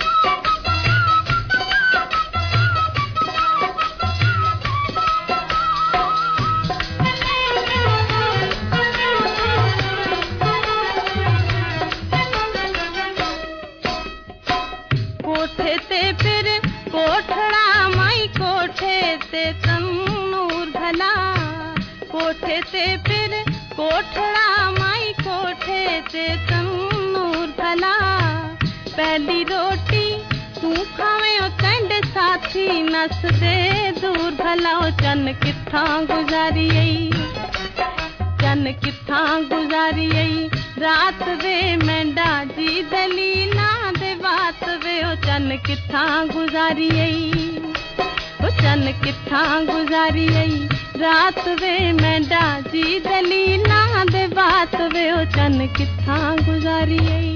कोठे ते फिर कोठड़ा माई कोठे ते तन्नूर भला कोठे ते फिर कोठड़ा माई कोठे ते तन्नूर भला पहली रोटी तू खावे ओ तंड साथी नस दे दूर भला ओ चन किथा गुजारी आई चन किथा गुजारी आई रात वे मेंढा जी दलीला दे बात वे ओ चन किथा गुजारी आई ओ चन किथा गुजारी आई रात वे मेंढा जी दलीला दे बात वे ओ चन किथा गुजारी आई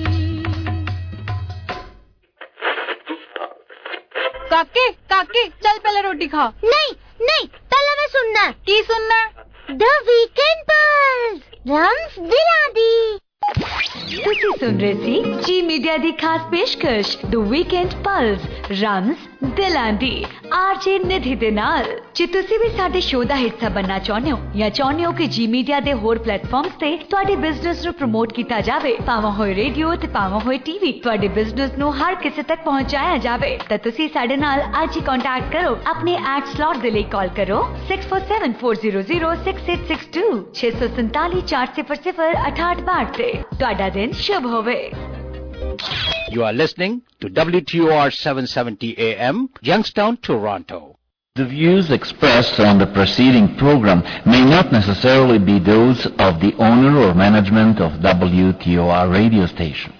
काके काके चल पहले रोटी खा नहीं नहीं पहले मैं सुनना की सुनना द वीकेंड पल्स रम्स दिलादी ਤੁਸੀਂ ਸੁਣ ਰਹੇ ਸੀ ਜੀ ਮੀਡੀਆ ਦੀ ਖਾਸ ਪੇਸ਼ਕਸ਼ ਦ ਵੀਕਐਂਡ ਪਲਸ ਰਮਜ਼ ਦਿਲਾਂ ਦੀ ਆਰਜੇ ਨਿਧੀ ਦੇ ਨਾਲ ਜੇ ਤੁਸੀਂ ਵੀ ਸਾਡੇ ਸ਼ੋਅ ਦਾ ਹਿੱਸਾ ਬਣਨਾ ਚਾਹੁੰਦੇ ਹੋ ਜਾਂ ਚਾਹੁੰਦੇ ਹੋ ਕਿ ਜੀ ਮੀਡੀਆ ਦੇ ਹੋਰ ਪਲੇਟਫਾਰਮਸ ਤੇ ਤੁਹਾਡੇ ਬਿਜ਼ਨਸ ਨੂੰ ਪ੍ਰਮੋਟ ਕੀਤਾ ਜਾਵੇ ਭਾਵੇਂ ਹੋਏ ਰੇਡੀਓ ਤੇ ਭਾਵੇਂ ਹੋਏ ਟੀਵੀ ਤੁਹਾਡੇ ਬਿਜ਼ਨਸ ਨੂੰ ਹਰ ਕਿਸੇ ਤੱਕ ਪਹੁੰਚਾਇਆ ਜਾਵੇ ਤਾਂ ਤੁਸੀਂ ਸਾਡੇ ਨਾਲ ਅੱਜ ਹੀ ਕੰਟੈਕਟ ਕਰੋ ਆਪਣੇ ਐਡ ਸਲੌਟ ਦੇ ਲਈ ਕਾਲ ਕਰੋ 6474006862 647-400-6862 ਤੇ ਤੁਹਾਡਾ ਦਿਨ शुभ होवे You are listening to WTOR 770 AM, Youngstown, Toronto. The views expressed on the preceding program may not necessarily be those of the owner or management of WTOR radio station.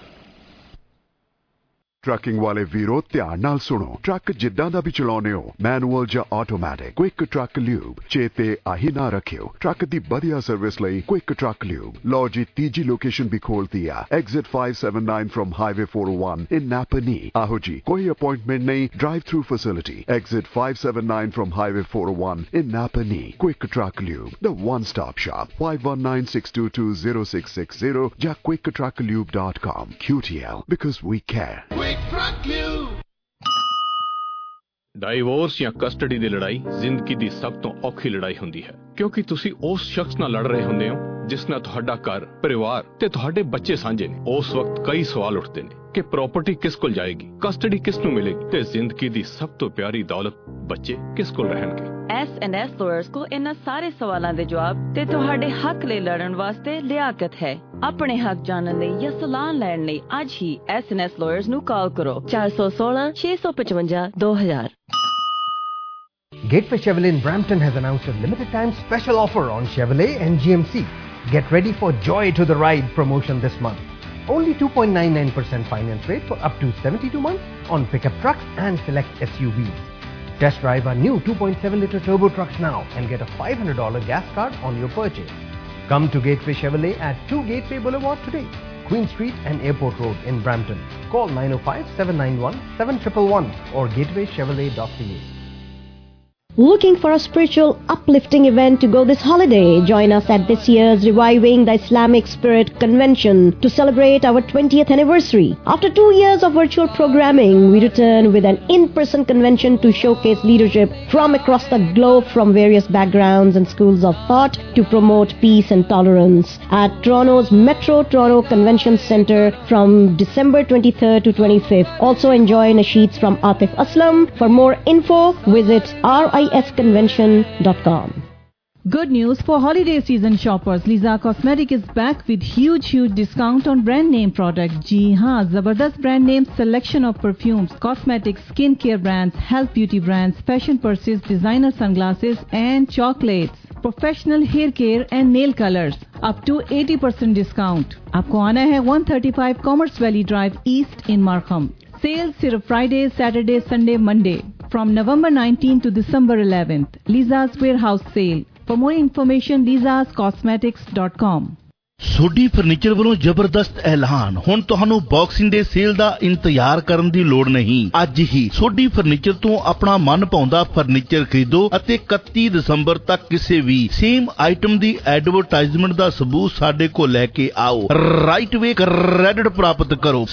Trucking वाले वीरो ध्यान नाल सुनो ट्रक जिद्दां दा भी चलाउने हो manual ਜਾਂ ਆਟੋਮੈਟਿਕ क्विक ट्रक ल्यूब चेते आही ना रखियो ट्रक दी बढ़िया सर्विस ਲਈ क्विक ट्रक ल्यूब लो जी तीजी लोकेशन भी खोलती है exit 579 from highway 401 in Napanee आहो जी कोई अपॉइंटमेंट नहीं drive through facility exit 579 from highway 401 in Napanee quick truck lube the one stop shop 5196220660 ਜਾਂ quicktrucklube.com QTL because we care divorce ਜਾਂ ਕਸਟਡੀ ਦੀ ਲੜਾਈ ਜ਼ਿੰਦਗੀ ਦੀ ਸਭ ਤੋਂ ਔਖੀ ਲੜਾਈ ਹੁੰਦੀ ਹੈ ਕਿਉਂਕਿ ਤੁਸੀਂ ਉਸ ਸ਼ਖਸ ਨਾਲ ਲੜ ਰਹੇ ਹੁੰਦੇ ਹੋ ਜਿਸ ਨਾਲ ਤੁਹਾਡਾ ਘਰ ਪਰਿਵਾਰ ਤੇ ਤੁਹਾਡੇ ਬੱਚੇ ਸਾਂਝੇ ਨੇ ਉਸ ਵਕਤ ਕਈ ਸਵਾਲ ਉੱਠਦੇ ਨੇ ਕਿ ਪ੍ਰਾਪਰਟੀ ਕਿਸ ਕੋਲ ਜਾਏਗੀ ਕਸਟਡੀ ਕਿਸ ਨੂੰ ਮਿਲੇਗੀ ਤੇ ਜ਼ਿੰਦਗੀ ਦੀ ਸਭ ਤੋਂ ਪਿਆਰੀ ਦੌਲਤ ਬੱਚੇ ਕਿਸ ਕੋਲ ਰਹਿਣਗੇ S&S lawyers को इन्हां सारे सवालों के जवाब ते तुहाडे हक ले लड़न वास्ते लियाकत है अपने हक जानने ਲਈ या सलाह ਲੈਣ ਲਈ ਅੱਜ ਹੀ S&S lawyers ਨੂੰ ਕਾਲ ਕਰੋ 416 655 2000 Gateway Chevrolet in Brampton has announced a limited time special offer on Chevrolet and GMC. Get ready for Joy to the Ride promotion this month. Only 2.99% finance rate for up to 72 months on pickup trucks and select SUVs. Test drive our new 2.7-liter turbo trucks now and get a $500 gas card on your purchase. Come to Gateway Chevrolet at 2 Gateway Boulevard today, Queen Street and Airport Road in Brampton. Call 905-791-7111 or gatewaychevrolet.ca. Looking for a spiritual, uplifting event to go this holiday? Join us at this year's Reviving the Islamic Spirit Convention to celebrate our 20th anniversary. After 2 years of virtual programming, we return with an in-person convention to showcase leadership from across the globe from various backgrounds and schools of thought to promote peace and tolerance at Toronto's Metro Toronto Convention Centre from December 23rd to 25th. Also enjoy nasheeds from Atif Aslam. For more info, visit risconvention.com. Good news for holiday season shoppers. Lisa Cosmetic is back with huge discount on brand name products. जी हाँ, जबरदस्त brand name selection of perfumes, cosmetics, skincare brands, health beauty brands, fashion purses, designer sunglasses and chocolates. Professional hair care and nail colors. Up to 80% discount. आपको आना है 135 Commerce Valley Drive East in Markham. Sales सिर्फ Friday, Saturday, Sunday, Monday. from November 19 to December 11th. Lisa's Warehouse Sale. For more information, lisascosmetics.com. Sodhi furniture ਵੱਲੋਂ ਜ਼ਬਰਦਸਤ ਐਲਾਨ, ਹੁਣ ਤੁਹਾਨੂੰ boxing ਡੇ sale ਦਾ ਇੰਤਜ਼ਾਰ ਕਰਨ ਦੀ ਲੋੜ ਨਹੀਂ। ਅੱਜ ਹੀ ਸੋਢੀ ਫਰਨੀਚਰ ਤੋਂ ਆਪਣਾ ਮਨ ਭਾਉਂਦਾ ਫਰਨੀਚਰ ਖਰੀਦੋ ਅਤੇ 31 ਦਸੰਬਰ ਤੱਕ ਕਿਸੇ ਵੀ ਸੇਮ ਆਈਟਮ ਦੀ ਐਡਵਰਟਾਈਜ਼ਮੈਂਟ ਦਾ ਸਬੂਤ ਸਾਡੇ ਕੋਲ ਲੈ ਕੇ ਆਓ। ਰਾਈਟ ਵੇ ਕ੍ਰੈਡਿਟ ਪ੍ਰਾਪਤ ਕਰੋ।